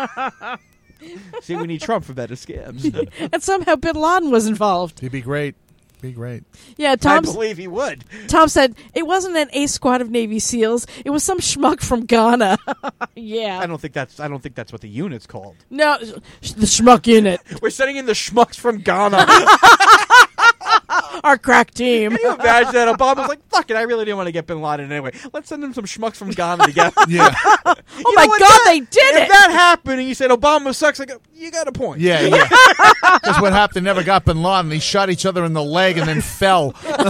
See, we need Trump for better scams. And somehow Bin Laden was involved. He'd be great. Be great. Yeah, I Tom. believe he would. Tom said it wasn't an ace squad of Navy SEALs. It was some schmuck from Ghana. Yeah. I don't think that's. I don't think that's what the unit's called. No, sh- the schmuck unit. We're sending in the schmucks from Ghana. Our crack team. Can you imagine that? Obama's like, fuck it, I really didn't want to get Bin Laden anyway. Let's send him some schmucks from Ghana to get him. Yeah. Oh You my know what, God, that- they did if it. that happened and you said Obama sucks, I go, you got a point. Yeah, yeah. That's what happened. They never got Bin Laden. They shot each other in the leg and then fell.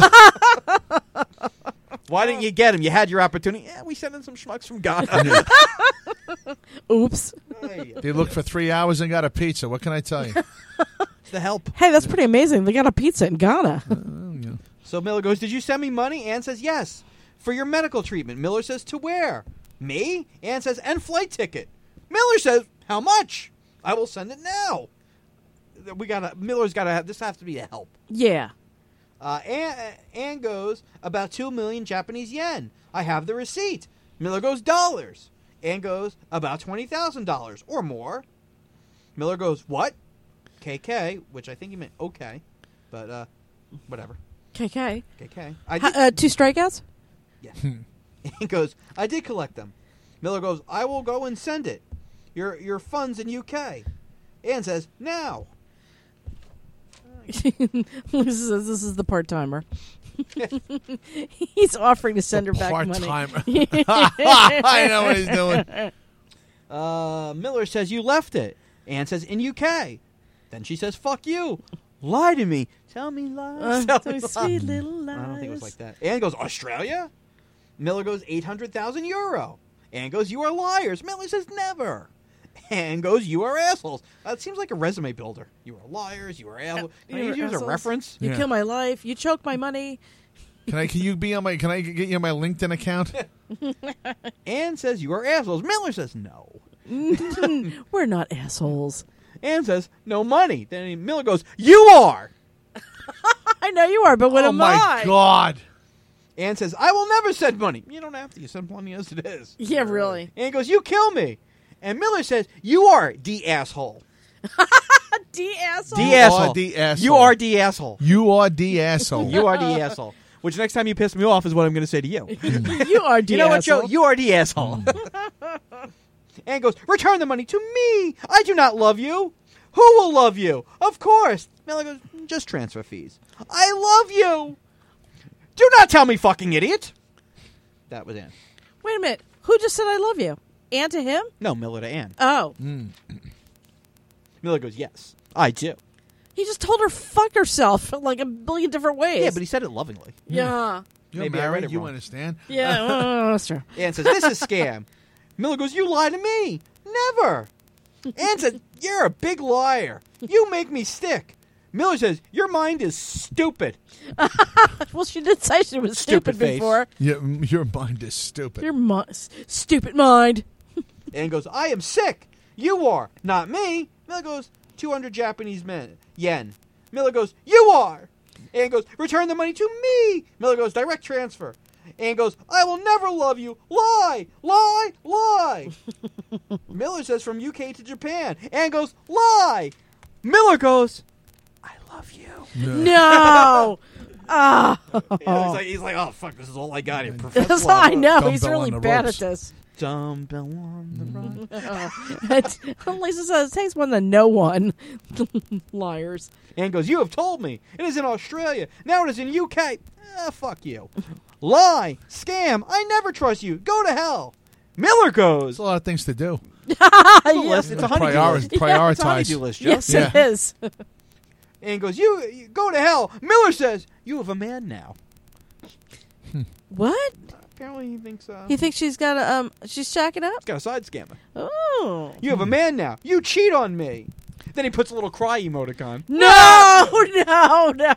Why didn't you get him? You had your opportunity. Yeah, we sent in some schmucks from Ghana. Oops. Hey, They looked for three hours and got a pizza. What can I tell you? the help. Hey, that's pretty amazing. They got a pizza in Ghana. So Miller goes, did you send me money? Ann says, yes. For your medical treatment. Miller says, to where? Me? Ann says, and flight ticket. Miller says, how much? I will send it now. We gotta. Miller's gotta have. This has to be a help. Yeah. Uh, Ann, Ann goes, about two million Japanese yen. I have the receipt. Miller goes, dollars. Ann goes, about twenty thousand dollars or more. Miller goes, what? K K, which I think he meant okay, but uh, whatever. K K. K K. I Ha- did, uh, two strikeouts? yeah. Ann goes, I did collect them. Miller goes, I will go and send it. Your your funds in U K. Ann says, now. This is, this is the part timer. He's offering to send her back Part money. timer. I know what he's doing. Uh, Miller says, you left it. Ann says, in U K. Then she says, fuck you. Lie to me. Tell me lies. Uh, Tell me those lies. sweet little lies. I don't think it was like that. Ann goes, Australia? Miller goes, eight hundred thousand euro. Ann goes, you are liars. Miller says, never. Ann goes, you are assholes. Uh, it seems like a resume builder. You are liars. You are assholes. Can I You are use a assholes. reference? You Yeah. kill my life. You choke my money. Can I? Can you be on my? Can I get you on my LinkedIn account? Ann says, you are assholes. Miller says, no. We're not assholes. Ann says, no money. Then Miller goes, you are. I know you are, but what oh am my I? God! Ann says, I will never send money. You don't have to. You send money as it is. Yeah, really. Ann goes, you kill me. And Miller says, you are the asshole. D asshole. The You asshole. are the asshole. You are the asshole. You are the asshole. You are the asshole. Which next time you piss me off is what I'm going to say to you. You are D You know what, Joe? asshole. You are the asshole. Ann goes, return the money to me. I do not love you. Who will love you? Of course. Miller goes, just transfer fees. I love you. Do not tell me, fucking idiot. That was Ann. Wait a minute. Who just said I love you? Ann to him? No, Miller to Ann. Oh. Miller goes, yes, I do. He just told her fuck herself like a billion different ways. Yeah, but he said it lovingly. Yeah. You're Maybe I read married. it You wrong. understand? Yeah, oh, that's true. Ann says, this is scam. Miller goes, you lie to me. Never. Ann says, you're a big liar. You make me sick. Miller says, your mind is stupid. Well, she did say she was Stupid stupid, face. before. Yeah, your mind is stupid. Your mi- s- stupid mind. Ann goes, I am sick. You are, not me. Miller goes, two hundred Japanese men, yen. Miller goes, you are. Ann goes, return the money to me. Miller goes, direct transfer. Ann goes, I will never love you. Lie, lie, lie. Miller says, from U K to Japan. Ann goes, lie. Miller goes, I love you. No. Ah. You know, he's, like, he's like, oh, fuck, this is all I got here. Professor That's all I know. Dumbbell He's really on the bad ropes. at this. Dumbbell on the right. It's- Lisa says it takes one to know one. Liars. Ann goes, you have told me. It is in Australia. Now it is in U K. Ah, fuck you. Lie. Scam. I never trust you. Go to hell. Miller goes. There's a lot of things to do. It's a Yeah. list. It's a honeydew Priori- list. prioritize. It's a honeydew list, Joe. Yes, Yeah. it is. And goes, you, you go to hell. Miller says, you have a man now. What? Apparently he thinks, uh, He he's thinks she's got a um. She's shacking up. got a side scammer. Oh. You have a man now. You cheat on me. Then he puts a little cry emoticon. No, no, no.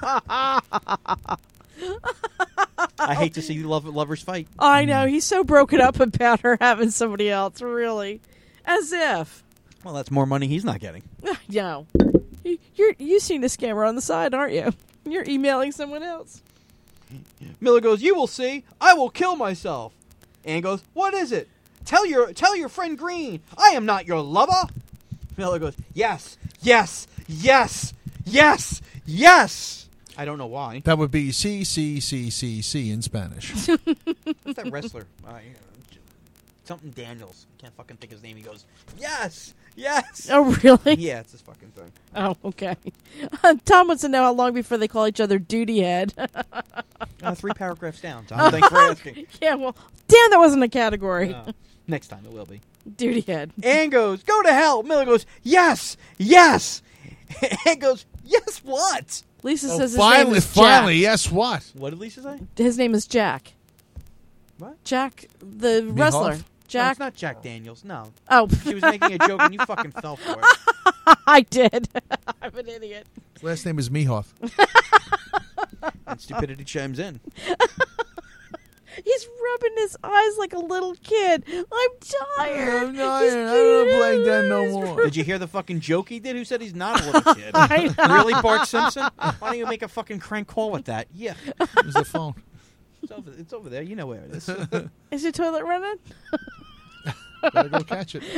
I hate to see love, lovers fight. I know. He's so broken up about her having somebody else. Really, as if. Well, that's more money he's not getting. No. You- You're you seen the scammer on the side, aren't you? You're emailing someone else. Miller goes, you will see. I will kill myself. Ann goes, what is it? Tell your tell your friend Green. I am not your lover. Miller goes, yes, yes, yes, yes, yes. I don't know why. That would be C C C C C in Spanish. What's that wrestler? Uh, something Daniels. Can't fucking think his name. He goes, yes, Yes. Oh, really? Yeah, it's this fucking thing. Oh, okay. Tom wants to know how long before they call each other duty head. uh, three paragraphs down, Tom. Thanks for asking. Yeah, well, damn, that wasn't a category. Uh, next time it will be. Duty head. Ann goes, go to hell. Miller goes, yes, yes. Ann goes, yes, what? Lisa Oh, says his finally, name is finally, Jack. yes, what? What did Lisa say? His name is Jack. What? Jack, the wrestler. Meatloaf? No, Jack. it's not Jack Daniels. No. Oh, She was making a joke and you fucking fell for it. I did. I'm an idiot. His last name is Mehoff. And stupidity chimes in. He's rubbing his eyes like a little kid. I'm tired. I'm not- He's I don't cute. play that no He's more. Did you hear the fucking joke he did? Who said he's not a little kid? I know. Really, Bart Simpson? Why don't you make a fucking crank call with that? Yeah. Where's the phone? It's over, it's over there. You know where it is. Is your toilet running? Better go catch it.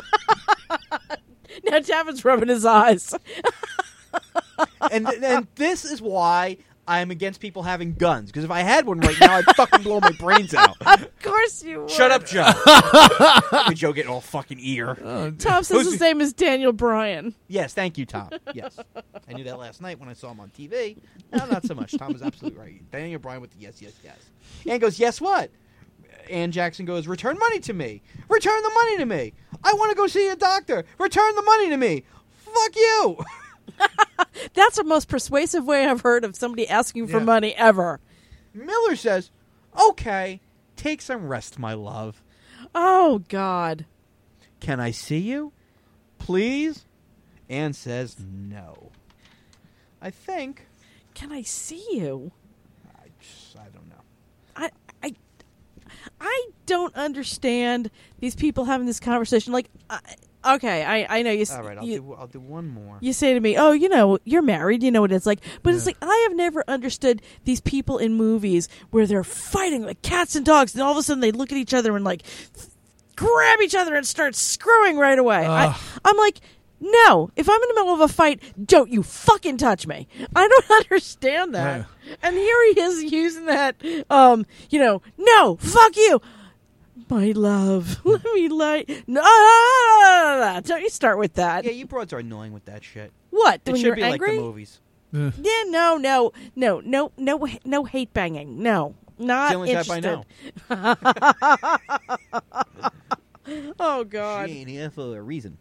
Now Tavin's rubbing his eyes. and and this is why I'm against people having guns. Because if I had one right now, I'd fucking blow my brains out. Of course you would. Shut up, Joe. Hey, Joe getting all fucking ear. Tom says Who's his the- name is Daniel Bryan. Yes, thank you, Tom. Yes. I knew that last night when I saw him on T V. No, not so much. Tom was absolutely right. Daniel Bryan with the yes, yes, yes. Ann goes, yes, what? Ann Jackson goes, return money to me. Return the money to me. I want to go see a doctor. Return the money to me. Fuck you. That's the most persuasive way I've heard of somebody asking for Yeah. money ever. Miller says, okay, take some rest, my love. Oh, God. Can I see you? Please? Ann says, no. I think, Can I see you? I, just, I don't know. I, I, I don't understand these people having this conversation. Like, I, okay, I, I know you. s- All right, I'll, you, do, I'll do one more. you say to me, "Oh, you know, you're married. You know what it's like." But it's Yeah. like I have never understood these people in movies where they're fighting like cats and dogs, and all of a sudden they look at each other and like grab each other and start screwing right away. I, Ugh. I'm like. No, if I'm in the middle of a fight, don't you fucking touch me. I don't understand that. Yeah. And here he is using that, um, you know, no, fuck you. My love, let me lie. No, no, no, no, no, don't you start with that. Yeah, you broads are annoying with that shit. What, It when should you're be angry? like the movies. Yeah. Yeah, no, no, no, no, no, no hate banging. No, not It's the only interested. type I know. Oh, God. She ain't here for a reason.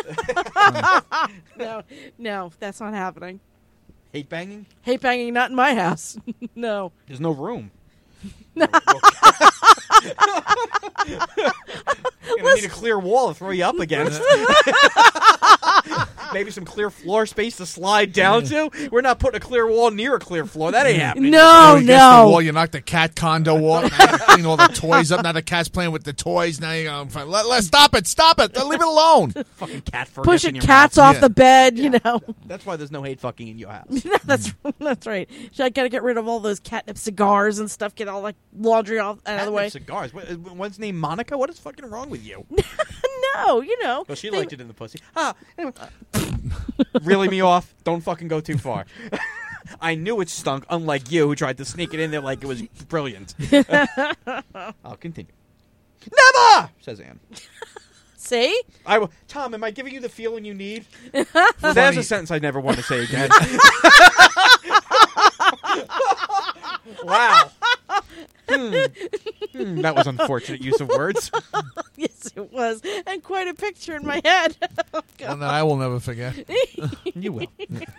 No, no, that's not happening. Hate banging? Hate banging, not in my house. No. There's no room. No. Gonna need a clear wall to throw you up against. Maybe some clear floor space to slide down to. We're not putting a clear wall near a clear floor. That ain't happening. No, Against the no. wall, you knock the cat condo off. Now you clean all the toys up. Now the cat's playing with the toys. Now you go, let, let, stop it, stop it. Leave it alone. Fucking cat fur. Pushing gets in your cats mouth. off Yeah. the bed, you know. That's why there's no hate fucking in your house. that's that's right. I got to get rid of all those catnip cigars and stuff. Get all like laundry off out of the way. Catnip cigars. What, what's name? Monica? What is fucking wrong with you? No, you know. Well, she they- liked it in the pussy. Ah, anyway. Reeling me off. Don't fucking go too far. I knew it stunk, unlike you, who tried to sneak it in there like it was brilliant. I'll continue. Never! Says Ann. See? I will. Tom, am I giving you the feeling you need? That's a sentence I never want to say again. Wow. Hmm. Hmm, that was unfortunate use of words. Yes, it was, and quite a picture in my head. Oh, God. One that I will never forget. You will.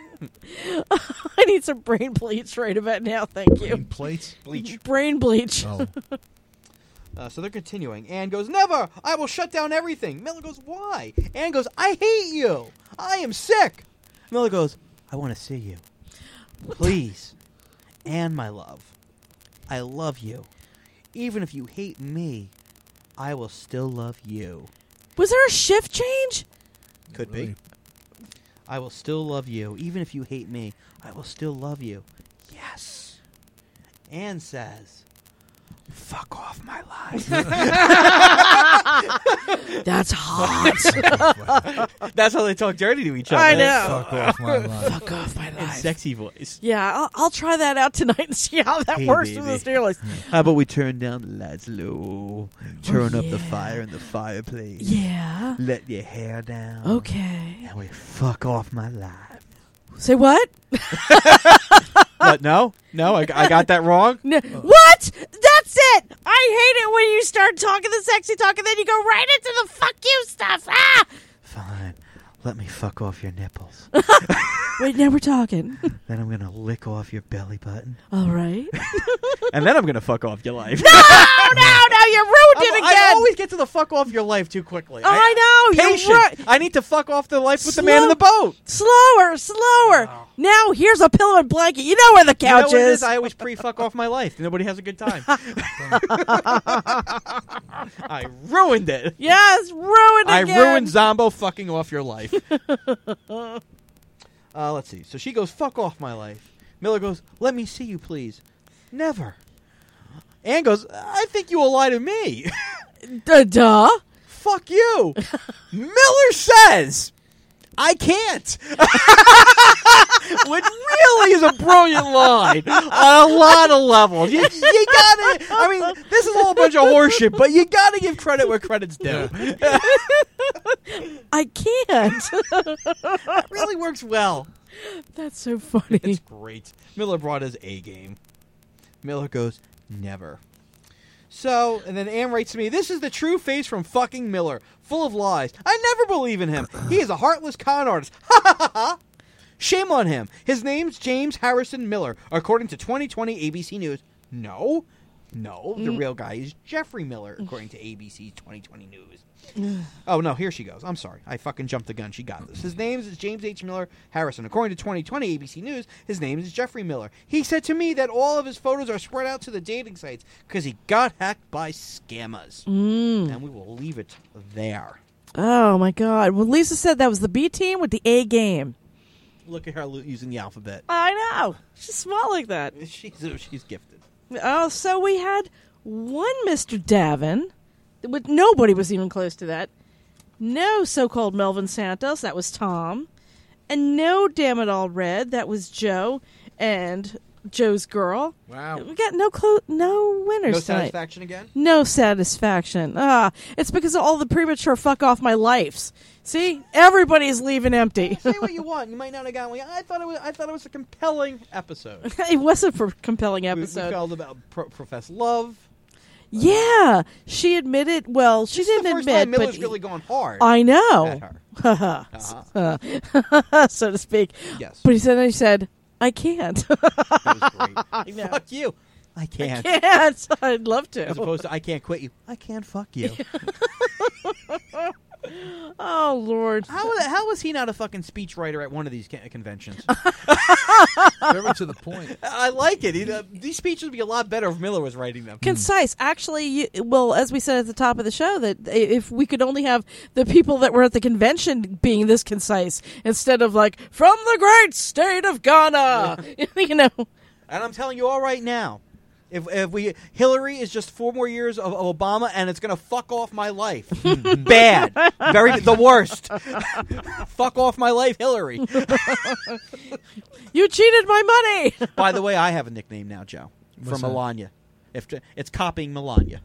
I need some brain bleach right about now. Thank you. Brain plates. Bleach. Brain bleach. Oh. Uh, so they're continuing. Ann goes, never! I will shut down everything. Miller goes, why? Ann goes, I hate you. I am sick. Miller goes, I want to see you. Please. Ann, my love, I love you. Even if you hate me, I will still love you. Was there a shift change? Could Really? be. I will still love you. Even if you hate me, I will still love you. Yes. Ann says, fuck off my life. That's hot. That's how they talk dirty to each other. I know. Fuck off my life. Fuck off my In life. sexy voice. Yeah, I'll, I'll try that out tonight and see how that Hey, works baby. with the Steelers. How about we turn down the lights low, turn Oh, up the yeah. fire in the fireplace, Yeah. let your hair down, Okay. and we fuck off my life. Say what? What? No, no, I, I got that wrong. No. What? That's it. I hate it when you start talking the sexy talk and then you go right into the fuck you stuff. Ah! Fine, let me fuck off your nipples. Wait, now we're talking. Then I'm gonna lick off your belly button, All right. and then I'm gonna fuck off your life. No, no, no, you ruined I'm- it I again. always get to the fuck off your life too quickly. I know, you're Patience. right. I need to fuck off the life with the man in the Slow- boat. Slower, slower. Oh. Now here's a pillow and blanket. You know where the You know couch what it is. is? I always pre-fuck off my life. Nobody has a good time. I ruined it. Yes, ruined I again. ruined Zombo fucking off your life. uh, let's see. So she goes, fuck off my life. Miller goes, let me see you, please. Never. Ann goes, I think you will lie to me. Duh, duh. Fuck you. Miller says, I can't. Which really is a brilliant line on a lot of levels. You, you gotta, I mean, this is all a bunch of horseshit, but you gotta give credit where credit's due. I can't. That really works well. That's so funny. It's great. Miller brought his A game. Miller goes, never. So, and then Ann writes to me, this is the true face from fucking Miller. Full of lies. I never believe in him. He is a heartless con artist. Ha ha ha ha. Shame on him. His name's James Harrison Miller, according to twenty twenty A B C News. No. No. The Mm. real guy is Jeffrey Miller, according to A B C's twenty twenty News. Oh, no, here she goes. I'm sorry. I fucking jumped the gun. She got this. His name is James H. Miller Harrison. According to twenty twenty A B C News, his name is Jeffrey Miller. He said to me that all of his photos are spread out to the dating sites because he got hacked by scammers. Mm. And we will leave it there. Oh, my God. Well, Lisa said that was the B team with the A game. Look at her lo- using the alphabet. I know. She's smart like that. She's, she's gifted. Oh, so we had one Mister Davin. With nobody was even close to that. No so-called Melvin Santos. That was Tom. And no Damn It All Red. That was Joe and Joe's girl. Wow. We got no clo- no winners No tonight. satisfaction again? No satisfaction. Ah, it's because of all the premature fuck off my lives. See, everybody's leaving empty. Say what you want. You might not have gotten. I thought it was. I thought it was a compelling episode. It was a pr- compelling We, we episode. felt about pro- profess love. Yeah, she admitted. Well, she This is didn't the first admit, time Miller's but really gone hard I at know, her. Uh-huh. so to speak. Yes, But he said, he said, I can't. that was great. I know. Fuck you. I can't. Can't. I'd love As to. opposed to I can't quit you. I can't fuck you. Oh Lord. How how was he not a fucking speechwriter at one of these ca- conventions? Very to the point. I like it. He, uh, these speeches would be a lot better if Miller was writing them. Concise. Actually, you, well, as we said at the top of the show, that if we could only have the people that were at the convention being this concise instead of like from the great state of Ghana, you know. And I'm telling you all right now, if if we Hillary is just four more years of, of Obama, and it's gonna fuck off my life. Bad, very the worst. Fuck off my life, Hillary. You cheated my money. By the way, I have a nickname now, Joe, What's from that? Melania. If it's copying Melania.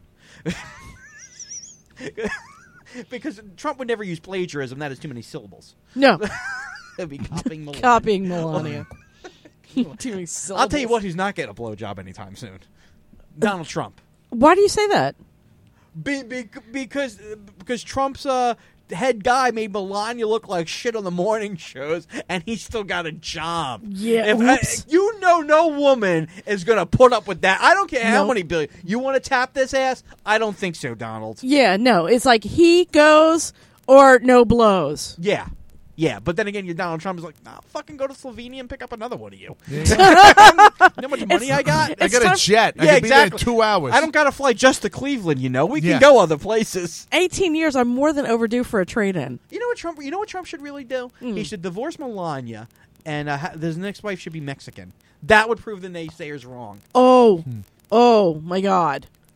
Because Trump would never use plagiarism. That is too many syllables. No, It'd be copying Melania. copying Melania. Doing I'll tell you what, who's not getting a blowjob anytime soon. Donald Trump. Why do you say that? Be, be, because because Trump's uh, head guy made Melania look like shit on the morning shows, and he still got a job. Yeah, If, uh, oops. you know, no woman is going to put up with that. I don't care how No. many billion. You want to tap this ass? I don't think so, Donald. Yeah, no. It's like he goes or no blows. Yeah. Yeah, but then again, your Donald Trump is like, nah, fucking go to Slovenia and pick up another one of you. Yeah. You know how much money I got? I It's got time- a jet. I Yeah, could be there in exactly. two hours. I don't got to fly just to Cleveland, you know? We can Yeah. go other places. eighteen years, I'm more than overdue for a trade-in. You know what Trump? You know what Trump should really do? Mm. He should divorce Melania, and uh, ha- his next wife should be Mexican. That would prove the naysayers wrong. Oh, oh my God.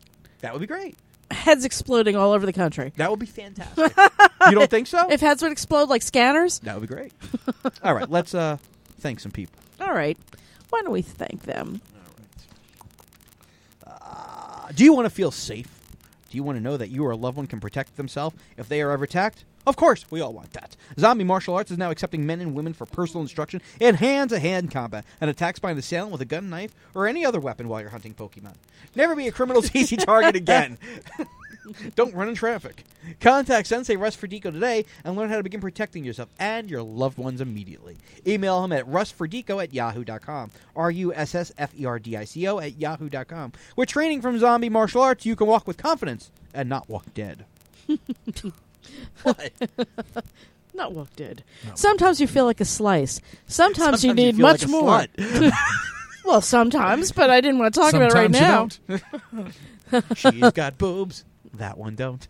That would be great. Heads exploding all over the country. That would be fantastic. You don't think so? If heads would explode like scanners? That would be great. All right, let's uh, thank some people. All right. Why don't we thank them? All right. Uh, do you want to feel safe? Do you want to know that you or a loved one can protect themselves if they are ever attacked? Of course, we all want that. Zombie Martial Arts is now accepting men and women for personal instruction in hand-to-hand combat and attacks by an assailant with a gun, knife, or any other weapon while you're hunting Pokemon. Never be a criminal's easy target again. Don't run in traffic. Contact Sensei Russ Ferdico today and learn how to begin protecting yourself and your loved ones immediately. Email him at russferdico at yahoo dot com. R U S S F E R D I C O at yahoo dot com. With training from Zombie Martial Arts, you can walk with confidence and not walk dead. What? Not walk dead. No. Sometimes you feel like a slice. Sometimes, sometimes you need you much like more. Well, sometimes, but I didn't want to talk sometimes about it right now. She's got boobs. That one don't.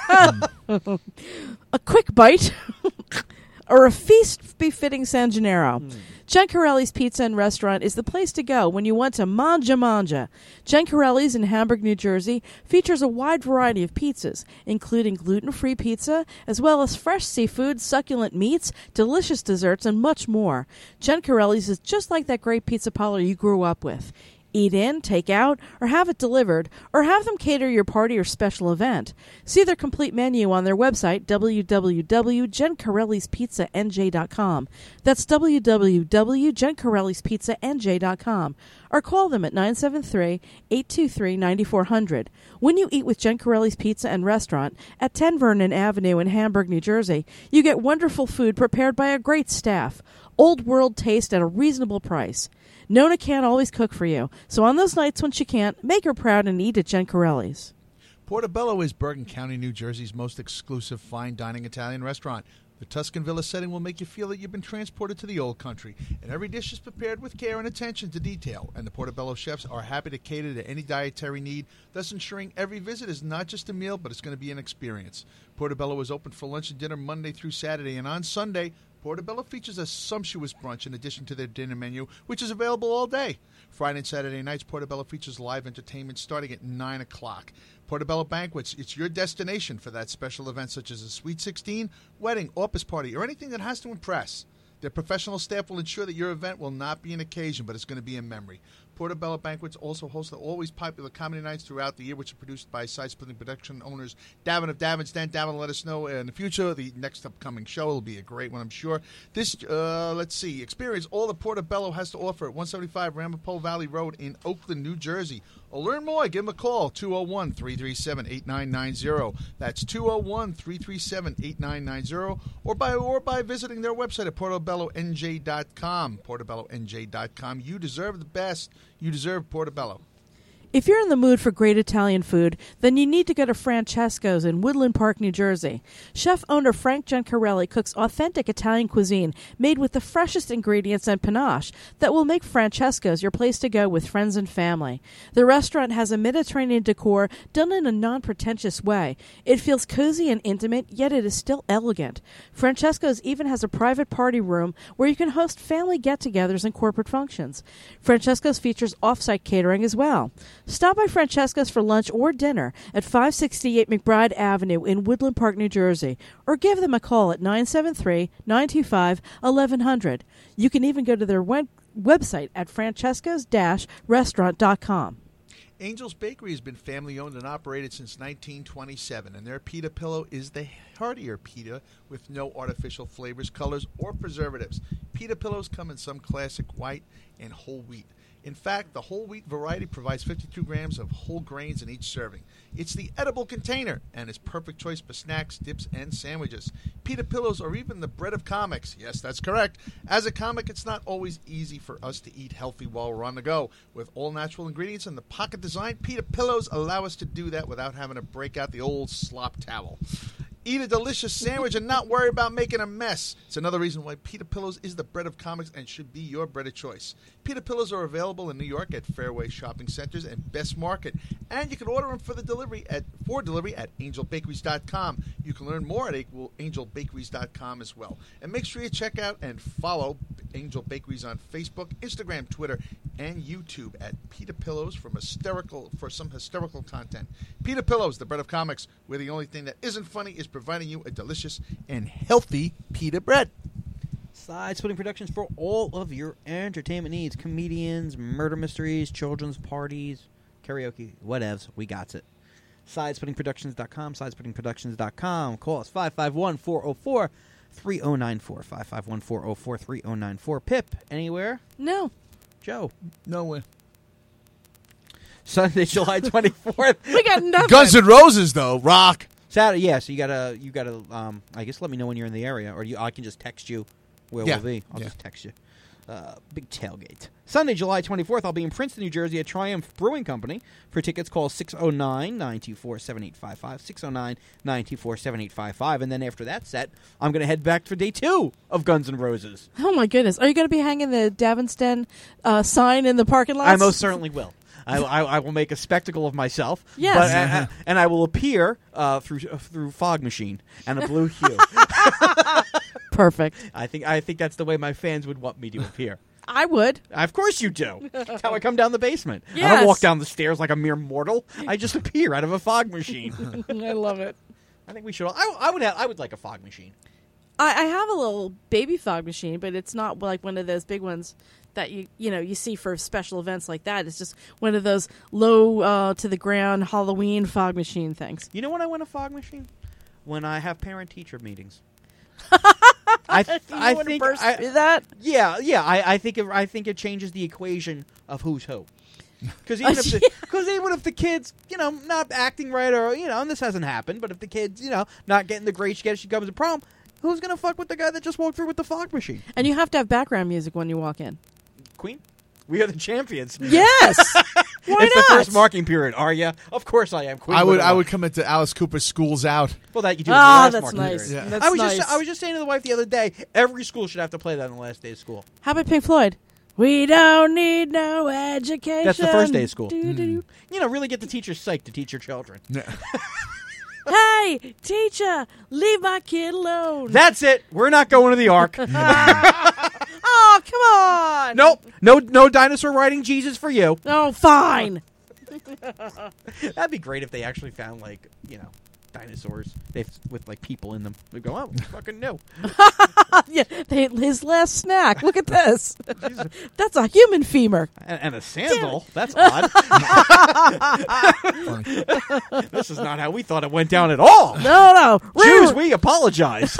A quick bite or a feast befitting San Gennaro. Mm. Gencarelli's Pizza and Restaurant is the place to go when you want to manja manja. Gencarelli's in Hamburg, New Jersey features a wide variety of pizzas, including gluten-free pizza, as well as fresh seafood, succulent meats, delicious desserts, and much more. Gencarelli's is just like that great pizza parlor you grew up with. Eat in, take out, or have it delivered, or have them cater your party or special event. See their complete menu on their website, w w w dot gencarellis pizza n j dot com. That's w w w dot gencarellis pizza n j dot com. Or call them at nine seven three, eight two three, nine four zero zero. When you eat with Gencarelli's Pizza and Restaurant at ten Vernon Avenue in Hamburg, New Jersey, you get wonderful food prepared by a great staff. Old world taste at a reasonable price. Nona can't always cook for you, so on those nights when she can't, make her proud and eat at Gencarelli's. Portobello is Bergen County, New Jersey's most exclusive fine dining Italian restaurant. The Tuscan Villa setting will make you feel that you've been transported to the old country, and every dish is prepared with care and attention to detail, and the Portobello chefs are happy to cater to any dietary need, thus ensuring every visit is not just a meal, but it's going to be an experience. Portobello is open for lunch and dinner Monday through Saturday, and on Sunday, Portobello features a sumptuous brunch in addition to their dinner menu, which is available all day. Friday and Saturday nights, Portobello features live entertainment starting at nine o'clock. Portobello Banquets, it's your destination for that special event such as a Sweet sixteen, wedding, office party, or anything that has to impress. Their professional staff will ensure that your event will not be an occasion, but it's going to be a memory. Portobello Banquets also hosts the always popular comedy nights throughout the year, which are produced by side-splitting production owners Davin of Davin. Stan Davin, let us know in the future. The next upcoming show will be a great one, I'm sure. This, uh, let's see, experience all that Portobello has to offer at one seventy-five Ramapo Valley Road in Oakland, New Jersey. Or learn more, give them a call, two oh one, three three seven, eight nine nine zero. That's two oh one, three three seven, eight nine nine zero. Or by, or by visiting their website at portobello n j dot com. portobello n j dot com. You deserve the best. You deserve Portobello. If you're in the mood for great Italian food, then you need to go to Francesco's in Woodland Park, New Jersey. Chef-owner Frank Gencarelli cooks authentic Italian cuisine made with the freshest ingredients and panache that will make Francesco's your place to go with friends and family. The restaurant has a Mediterranean decor done in a non-pretentious way. It feels cozy and intimate, yet it is still elegant. Francesco's even has a private party room where you can host family get-togethers and corporate functions. Francesco's features off-site catering as well. Stop by Francesco's for lunch or dinner at five sixty-eight McBride Avenue in Woodland Park, New Jersey, or give them a call at nine seven three, nine two five, eleven hundred. You can even go to their web- website at francescos dash restaurant dot com. Angel's Bakery has been family-owned and operated since nineteen twenty-seven, and their pita pillow is the heartier pita with no artificial flavors, colors, or preservatives. Pita pillows come in some classic white and whole wheat. In fact, the whole wheat variety provides fifty-two grams of whole grains in each serving. It's the edible container and is perfect choice for snacks, dips, and sandwiches. Pita pillows are even the bread of comics. Yes, that's correct. As a comic, it's not always easy for us to eat healthy while we're on the go. With all natural ingredients and the pocket design, pita pillows allow us to do that without having to break out the old slop towel. Eat a delicious sandwich and not worry about making a mess. It's another reason why Pita Pillows is the bread of comics and should be your bread of choice. Pita Pillows are available in New York at Fairway Shopping Centers and Best Market. And you can order them for the delivery at for delivery at angel bakeries dot com. You can learn more at angel bakeries dot com as well. And make sure you check out and follow Angel Bakeries on Facebook, Instagram, Twitter, and YouTube at Pita Pillows from hysterical for some hysterical content. Pita Pillows, the bread of comics, where the only thing that isn't funny is providing you a delicious and healthy pita bread. Side Splitting Productions for all of your entertainment needs. Comedians, murder mysteries, children's parties, karaoke, whatevs. We got it. side splitting productions dot com, side splitting productions dot com. Call us five five one, four oh four, three oh nine four, five five one, four oh four, three oh nine four. Pip, anywhere? No. Joe? Nowhere. Sunday, July twenty-fourth. We got nothing. Guns N' Roses, though. Rock. Saturday, yeah, so you gotta, you gotta, um, I guess let me know when you're in the area, or you, I can just text you where Yeah. we'll be. I'll Yeah. just text you. Uh, big tailgate. Sunday, July twenty-fourth, I'll be in Princeton, New Jersey at Triumph Brewing Company. For tickets, call six oh nine, nine two four, seven eight five five, six oh nine, nine two four, seven eight five five. And then after that set, I'm going to head back for day two of Guns N' Roses. Oh, my goodness. Are you going to be hanging the Davinston uh, sign in the parking lot? I most certainly will. I, I, I will make a spectacle of myself. Yes. But, and, and I will appear uh, through uh, through fog machine and a blue hue. Perfect. I think I think that's the way my fans would want me to appear. I would. Of course you do. That's how I come down the basement. I Yes. don't walk down the stairs like a mere mortal. I just appear out of a fog machine. I love it. I think we should. All, I, I would. Have, I would like a fog machine. I, I have a little baby fog machine, but it's not like one of those big ones that you you know you see for special events like that. It's just one of those low uh, to the ground Halloween fog machine things. You know when I want a fog machine? When I have parent teacher meetings. I th- You I wanna think burst I, through that. yeah yeah I, I think it, I think it changes the equation of who's who. Because even if the, cause even if the kids, you know, not acting right, or you know, and this hasn't happened, but if the kids, you know, not getting the grades she gets, she becomes a problem. Who's gonna fuck with the guy that just walked through with the fog machine? And you have to have background music when you walk in. Queen, we are the champions. Yes. Why it's not? the first marking period. Are you? Of course I am. Queen I would with a I lot. would come into Alice Cooper's Schools Out. Well, that you do. Ah, in the last that's marking nice. period. Yeah. That's I was nice. just I was just saying to the wife the other day. Every school should have to play that on the last day of school. How about Pink Floyd? We don't need no education. That's the first day of school. Doo-doo-doo. You know, really get the teachers psyched to teach your children. Hey, teacher, leave my kid alone. That's it. We're not going to the Ark. Oh, come on. Nope. No, no dinosaur riding Jesus for you. Oh, fine. That'd be great if they actually found like you know dinosaurs they with like people in them. We go, oh, fucking no. Yeah, they, his last snack. Look at this. That's a human femur. And, and a sandal. That's odd. This is not how we thought it went down at all. No, no. Jews, Rude. we apologize.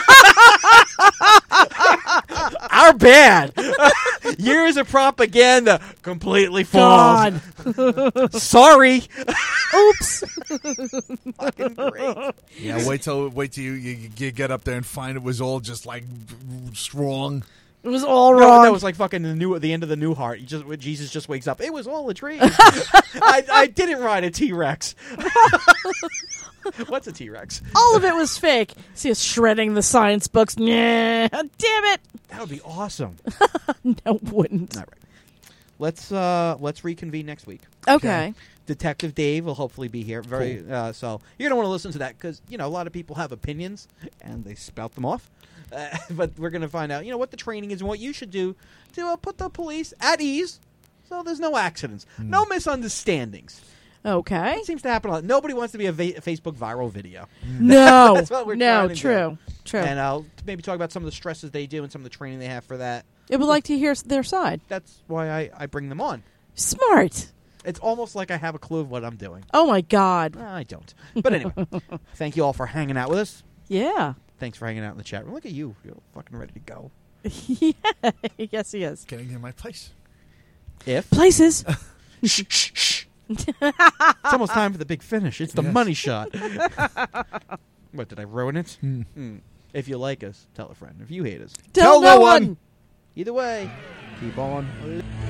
Our bad. Years of propaganda completely falls. God. Sorry. Oops. Fucking great. Yeah, wait till wait till you, you, you get up there and find it was all just like strong. It was all No, wrong. that was like fucking the new the end of the new heart. You just when Jesus just wakes up. It was all a dream. I, I didn't ride a T Rex. What's a T Rex? all of it was fake. See us shredding the science books. Nah, damn it. That would be awesome. No, it wouldn't. All right. Let's uh let's reconvene next week. Okay. Detective Dave will hopefully be here. Very uh, so you're gonna want to listen to that because you know a lot of people have opinions and they spout them off. Uh, but we're gonna find out you know what the training is and what you should do to uh, put the police at ease, so there's no accidents, no misunderstandings. Okay. It seems to happen a lot. Nobody wants to be a va- Facebook viral video. No. That's what we're no, trying to true. True. And I'll maybe talk about some of the stresses they do and some of the training they have for that. It would like to hear s- their side. That's why I, I bring them on. Smart. It's almost like I have a clue of what I'm doing. Oh, my God. Uh, I don't. But anyway, thank you all for hanging out with us. Yeah. Thanks for hanging out in the chat room. Look at you. You're fucking ready to go. Yeah. Yes, he is. Getting in my place. If. Places. Shh, shh, shh. It's almost time for the big finish. It's the Yes. money shot. What, did I ruin it? Hmm. Hmm. If you like us, tell a friend. If you hate us, Tell, Tell no no one. one. either way, keep on.